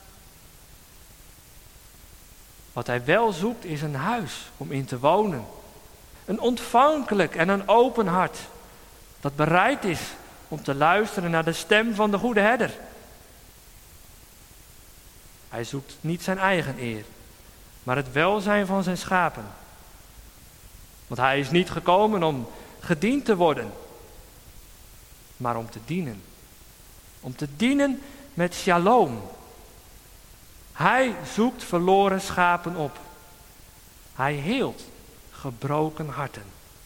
S2: Wat hij wel zoekt is een huis om in te wonen. Een ontvankelijk en een open hart. Dat bereid is om te luisteren naar de stem van de goede herder. Hij zoekt niet zijn eigen eer, maar het welzijn van zijn schapen. Want hij is niet gekomen om gediend te worden, maar om te dienen. Om te dienen met shalom. Hij zoekt verloren schapen op. Hij heelt gebroken harten.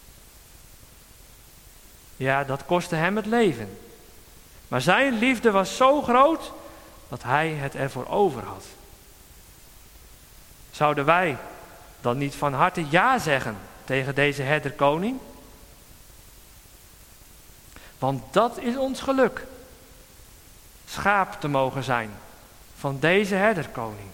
S2: Ja, dat kostte hem het leven. Maar zijn liefde was zo groot dat hij het ervoor over had. Zouden wij dan niet van harte ja zeggen tegen deze herderkoning? Want dat is ons geluk. Schaap te mogen zijn van deze herderkoning.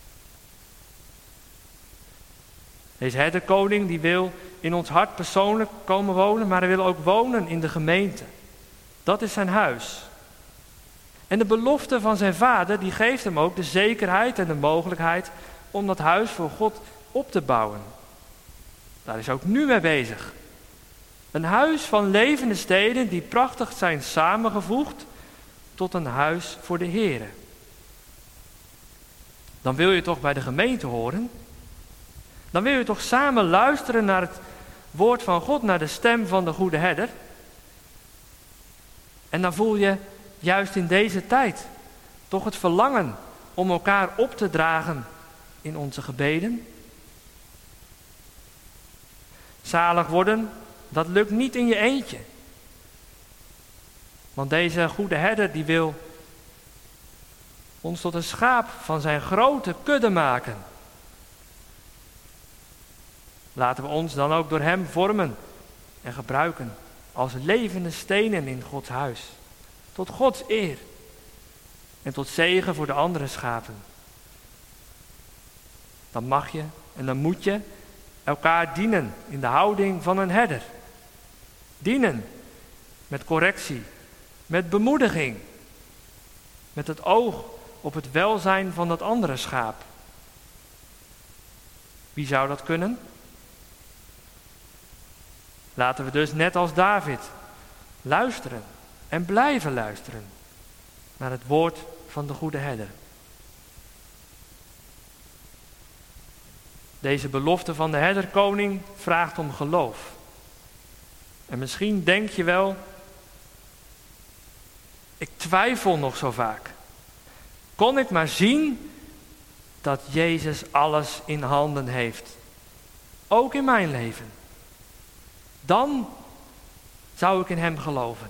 S2: Deze herderkoning die wil in ons hart persoonlijk komen wonen, maar hij wil ook wonen in de gemeente. Dat is zijn huis. En de belofte van zijn vader die geeft hem ook de zekerheid en de mogelijkheid om dat huis voor God op te bouwen. Daar is hij ook nu mee bezig. Een huis van levende steden die prachtig zijn samengevoegd tot een huis voor de Here. Dan wil je toch bij de gemeente horen? Dan wil je toch samen luisteren naar het woord van God, naar de stem van de goede herder? En dan voel je juist in deze tijd toch het verlangen om elkaar op te dragen in onze gebeden? Zalig worden, dat lukt niet in je eentje. Want deze goede herder die wil ons tot een schaap van zijn grote kudde maken. Laten we ons dan ook door hem vormen en gebruiken als levende stenen in Gods huis. Tot Gods eer en tot zegen voor de andere schapen. Dan mag je en dan moet je elkaar dienen in de houding van een herder. Dienen met correctie, met bemoediging, met het oog op het welzijn van dat andere schaap. Wie zou dat kunnen? Laten we dus net als David luisteren en blijven luisteren naar het woord van de goede herder. Deze belofte van de herderkoning vraagt om geloof. En misschien denk je wel, ik twijfel nog zo vaak. Kon ik maar zien dat Jezus alles in handen heeft. Ook in mijn leven. Dan zou ik in hem geloven.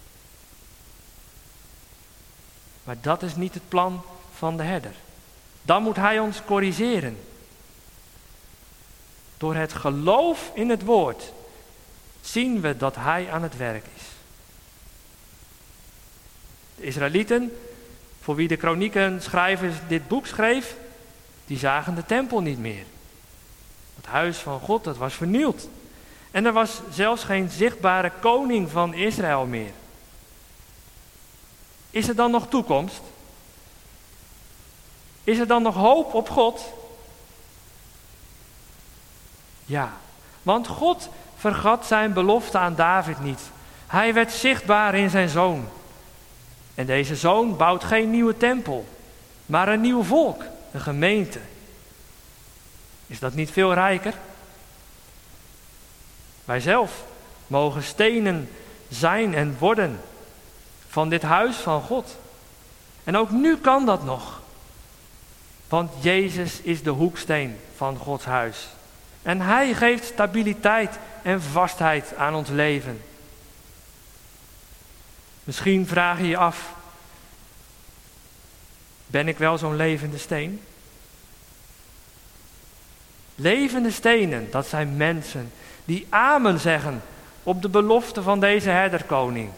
S2: Maar dat is niet het plan van de herder. Dan moet hij ons corrigeren. Door het geloof in het woord zien we dat hij aan het werk is. De Israëlieten, voor wie de kronieken-schrijver dit boek schreef, die zagen de tempel niet meer. Het huis van God, dat was vernield. En er was zelfs geen zichtbare koning van Israël meer. Is er dan nog toekomst? Is er dan nog hoop op God? Ja, want God vergat zijn belofte aan David niet. Hij werd zichtbaar in zijn zoon. En deze zoon bouwt geen nieuwe tempel, maar een nieuw volk, een gemeente. Is dat niet veel rijker? Wij zelf mogen stenen zijn en worden van dit huis van God. En ook nu kan dat nog. Want Jezus is de hoeksteen van Gods huis. En Hij geeft stabiliteit en vastheid aan ons leven. Misschien vraag je je af, ben ik wel zo'n levende steen? Levende stenen, dat zijn mensen die amen zeggen op de belofte van deze herderkoning.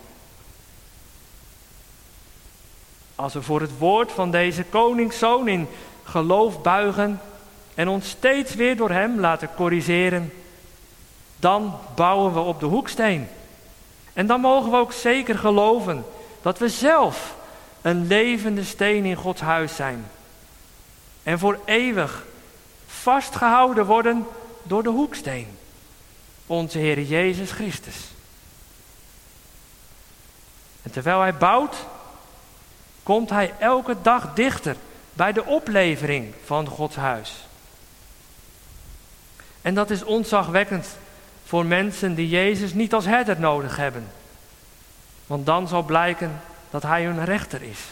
S2: Als we voor het woord van deze koningszoon in geloof buigen en ons steeds weer door hem laten corrigeren, dan bouwen we op de hoeksteen. En dan mogen we ook zeker geloven dat we zelf een levende steen in Gods huis zijn. En voor eeuwig vastgehouden worden door de hoeksteen, onze Heer Jezus Christus. En terwijl Hij bouwt, komt Hij elke dag dichter bij de oplevering van Gods huis. En dat is ontzagwekkend voor mensen die Jezus niet als herder nodig hebben. Want dan zal blijken dat Hij hun rechter is.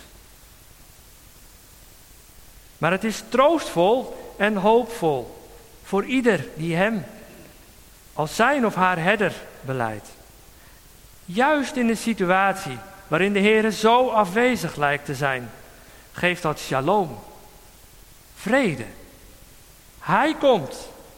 S2: Maar het is troostvol en hoopvol voor ieder die Hem als zijn of haar herder belijdt. Juist in de situatie waarin de Heer zo afwezig lijkt te zijn, geeft dat shalom, vrede. Hij komt.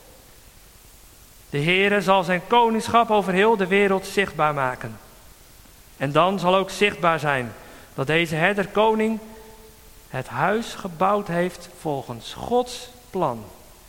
S2: De Heer zal zijn koningschap over heel de wereld zichtbaar maken. En dan zal ook zichtbaar zijn dat deze herderkoning het huis gebouwd heeft volgens Gods plan.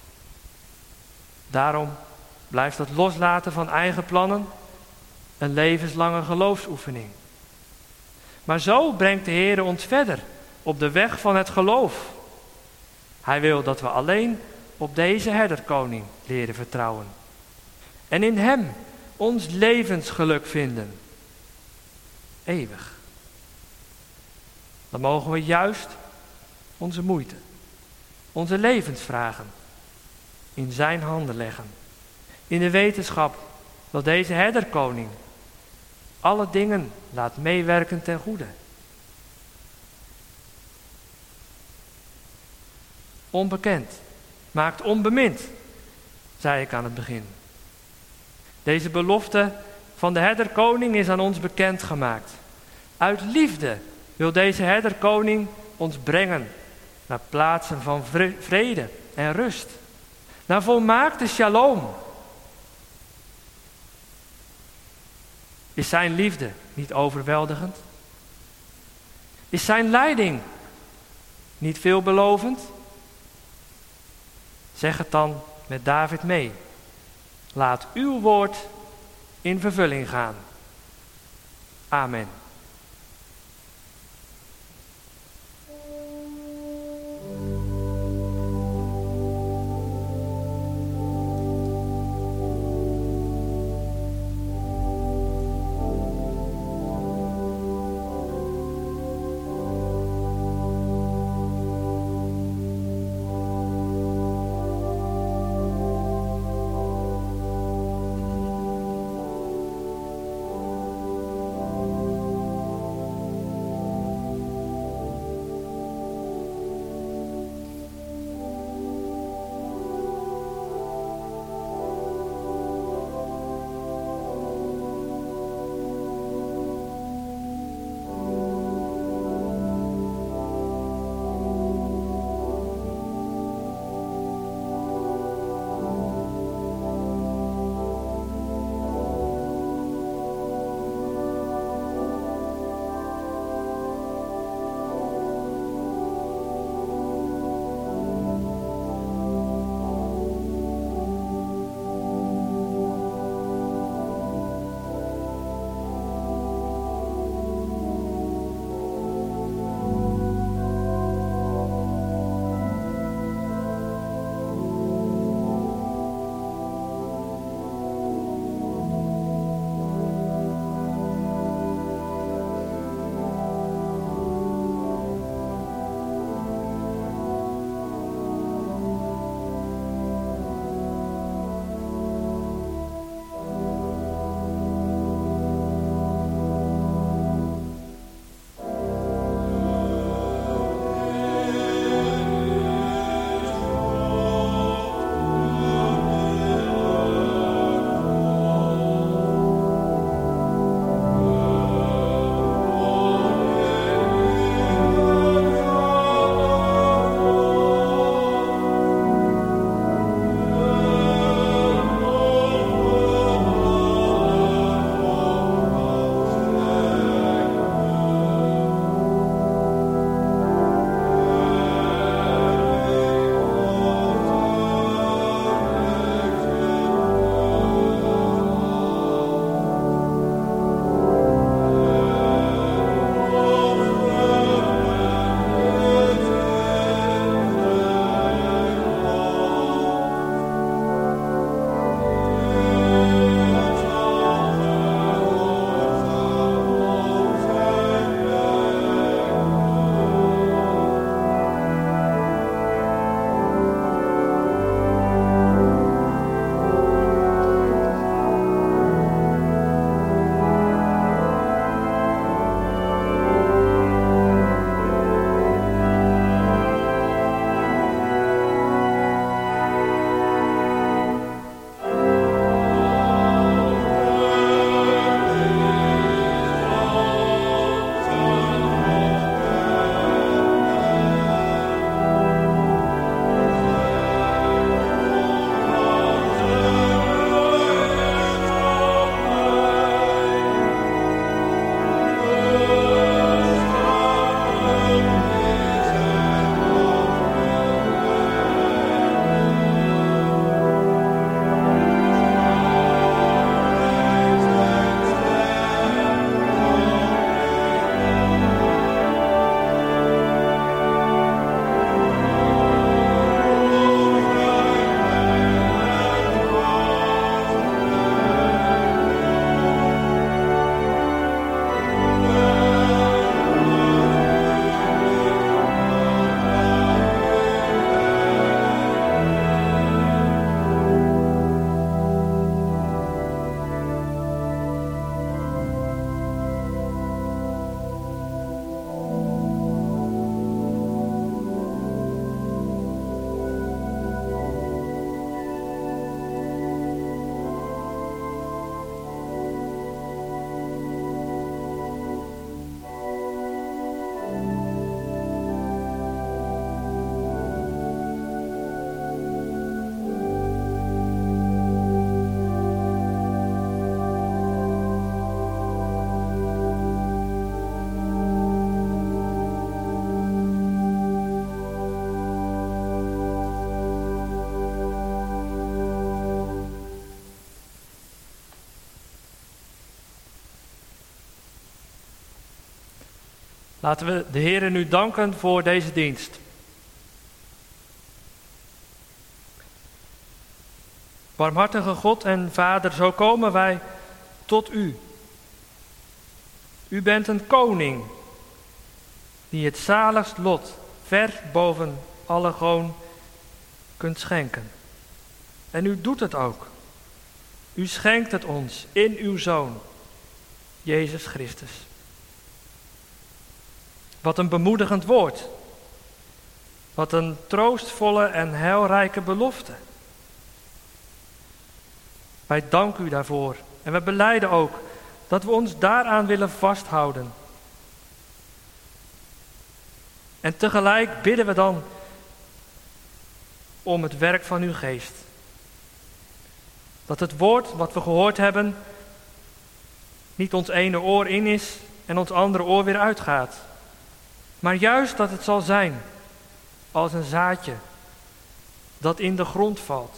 S2: Daarom blijft het loslaten van eigen plannen een levenslange geloofsoefening. Maar zo brengt de Heer ons verder op de weg van het geloof. Hij wil dat we alleen op deze herderkoning leren vertrouwen. En in Hem ons levensgeluk vinden. Eeuwig. Dan mogen we juist onze moeite, onze levensvragen in Zijn handen leggen. In de wetenschap dat deze herderkoning alle dingen laat meewerken ten goede. Onbekend maakt onbemind, zei ik aan het begin. Deze belofte van de herderkoning is aan ons bekendgemaakt. Uit liefde wil deze herderkoning ons brengen naar plaatsen van vrede en rust. Naar volmaakte shalom. Is zijn liefde niet overweldigend? Is zijn leiding niet veelbelovend? Zeg het dan met David mee. Laat uw woord in vervulling gaan. Amen. Laten we de Heere nu danken voor deze dienst. Barmhartige God en Vader, zo komen wij tot u. U bent een koning die het zaligst lot ver boven alle goon kunt schenken. En u doet het ook. U schenkt het ons in uw Zoon, Jezus Christus. Wat een bemoedigend woord. Wat een troostvolle en heilrijke belofte. Wij danken u daarvoor en we belijden ook dat we ons daaraan willen vasthouden. En tegelijk bidden we dan om het werk van uw geest. Dat het woord wat we gehoord hebben niet ons ene oor in is en ons andere oor weer uitgaat. Maar juist dat het zal zijn als een zaadje dat in de grond valt.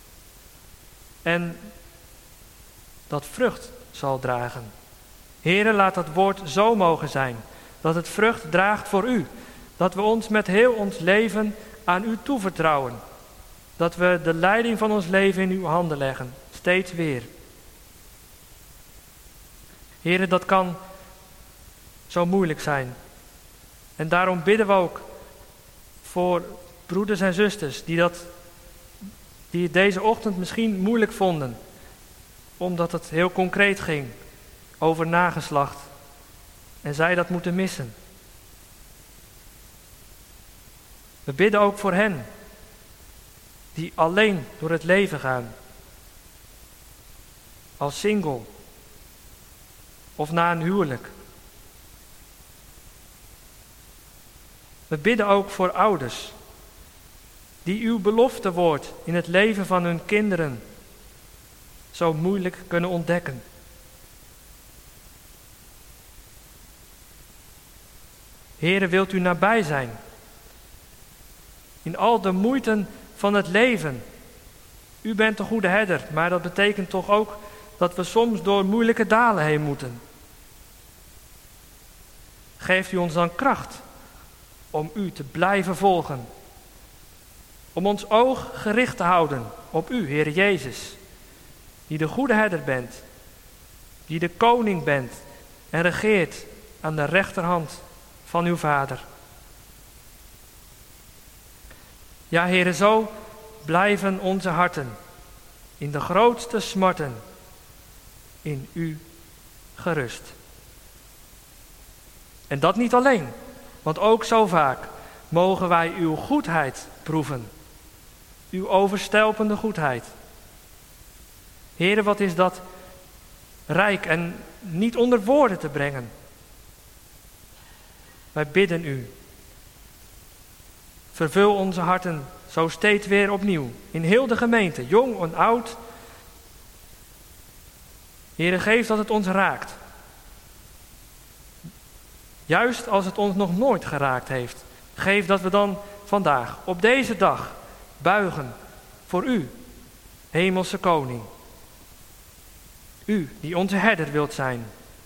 S2: En dat vrucht zal dragen. Heere, laat dat woord zo mogen zijn, dat het vrucht draagt voor u. Dat we ons met heel ons leven aan u toevertrouwen. Dat we de leiding van ons leven in uw handen leggen, steeds weer. Heere, dat kan zo moeilijk zijn. En daarom bidden we ook voor broeders en zusters die, dat, die het deze ochtend misschien moeilijk vonden. Omdat het heel concreet ging over nageslacht. En zij dat moeten missen. We bidden ook voor hen die alleen door het leven gaan. Als single of na een huwelijk. We bidden ook voor ouders die uw beloftewoord in het leven van hun kinderen zo moeilijk kunnen ontdekken. Heere, wilt u nabij zijn in al de moeiten van het leven. U bent de goede herder, maar dat betekent toch ook dat we soms door moeilijke dalen heen moeten. Geeft u ons dan kracht om u te blijven volgen. Om ons oog gericht te houden op u, Heer Jezus, die de goede herder bent, die de koning bent en regeert aan de rechterhand van uw Vader. Ja, Heere, zo blijven onze harten in de grootste smarten in u gerust. En dat niet alleen, want ook zo vaak mogen wij uw goedheid proeven. Uw overstelpende goedheid. Heere, wat is dat rijk en niet onder woorden te brengen. Wij bidden u. Vervul onze harten zo steeds weer opnieuw. In heel de gemeente, jong en oud. Heere, geef dat het ons raakt. Juist als het ons nog nooit geraakt heeft. Geef dat we dan vandaag, op deze dag, buigen voor u, hemelse koning. U die onze herder wilt zijn.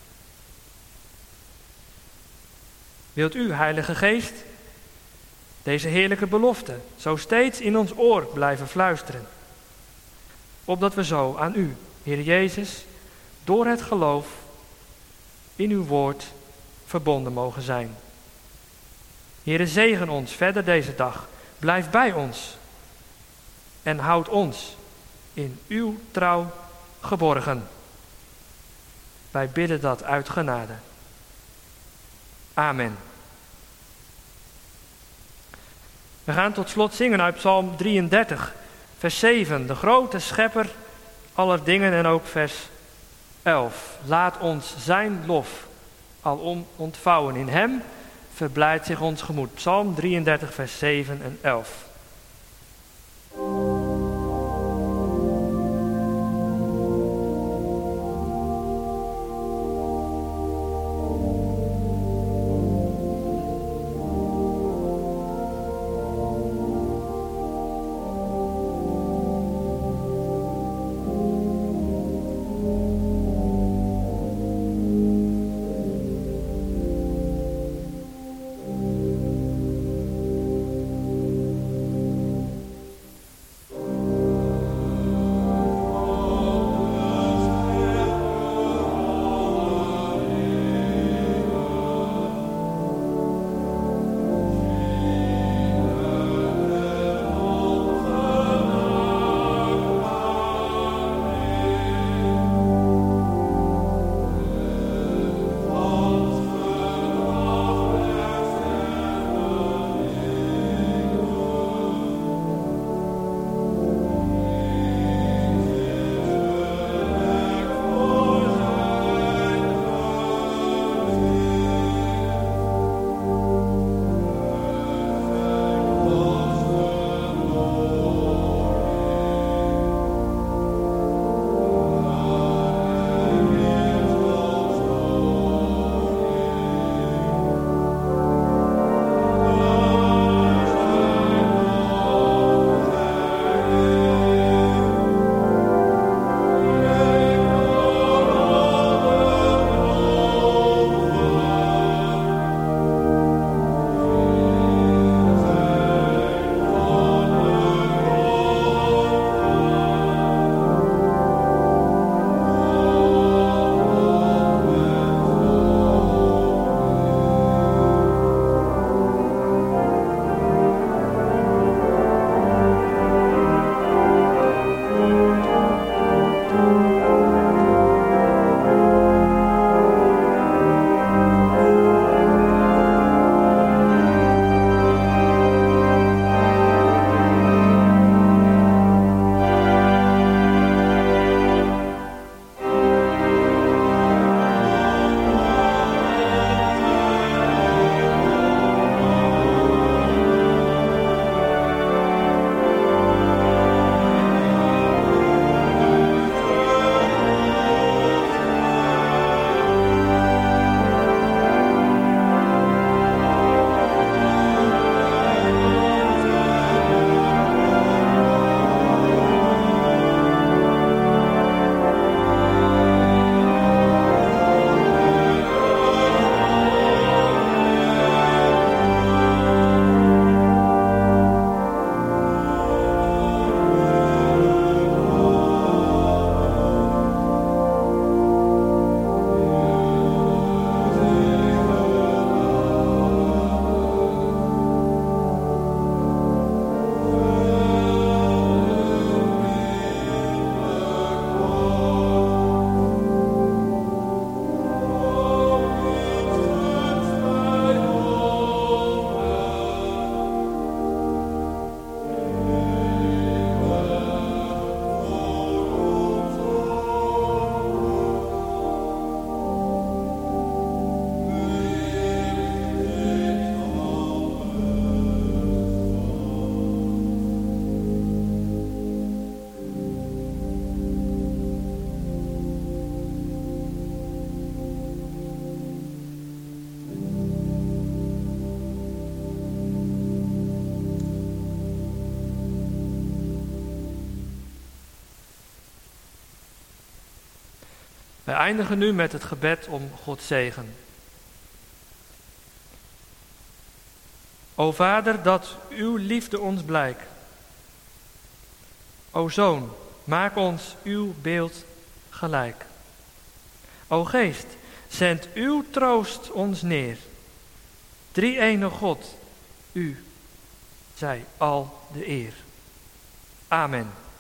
S2: Wilt u, Heilige Geest, deze heerlijke belofte zo steeds in ons oor blijven fluisteren. Opdat we zo aan u, Heer Jezus, door het geloof in uw woord verbonden mogen zijn. Heere, zegen ons verder deze dag. Blijf bij ons. En houd ons in uw trouw geborgen. Wij bidden dat uit genade. Amen. We gaan tot slot zingen uit Psalm drieëndertig, vers zeven. De grote schepper aller dingen en ook vers elf. Laat ons zijn lof alom ontvouwen. In hem verblijdt zich ons gemoed. Psalm drieëndertig, vers zeven en elf. Wij eindigen nu met het gebed om Gods zegen. O Vader, dat uw liefde ons blijkt. O Zoon, maak ons uw beeld gelijk. O Geest, zend uw troost ons neer. Drie-ene God, u zij al de eer. Amen.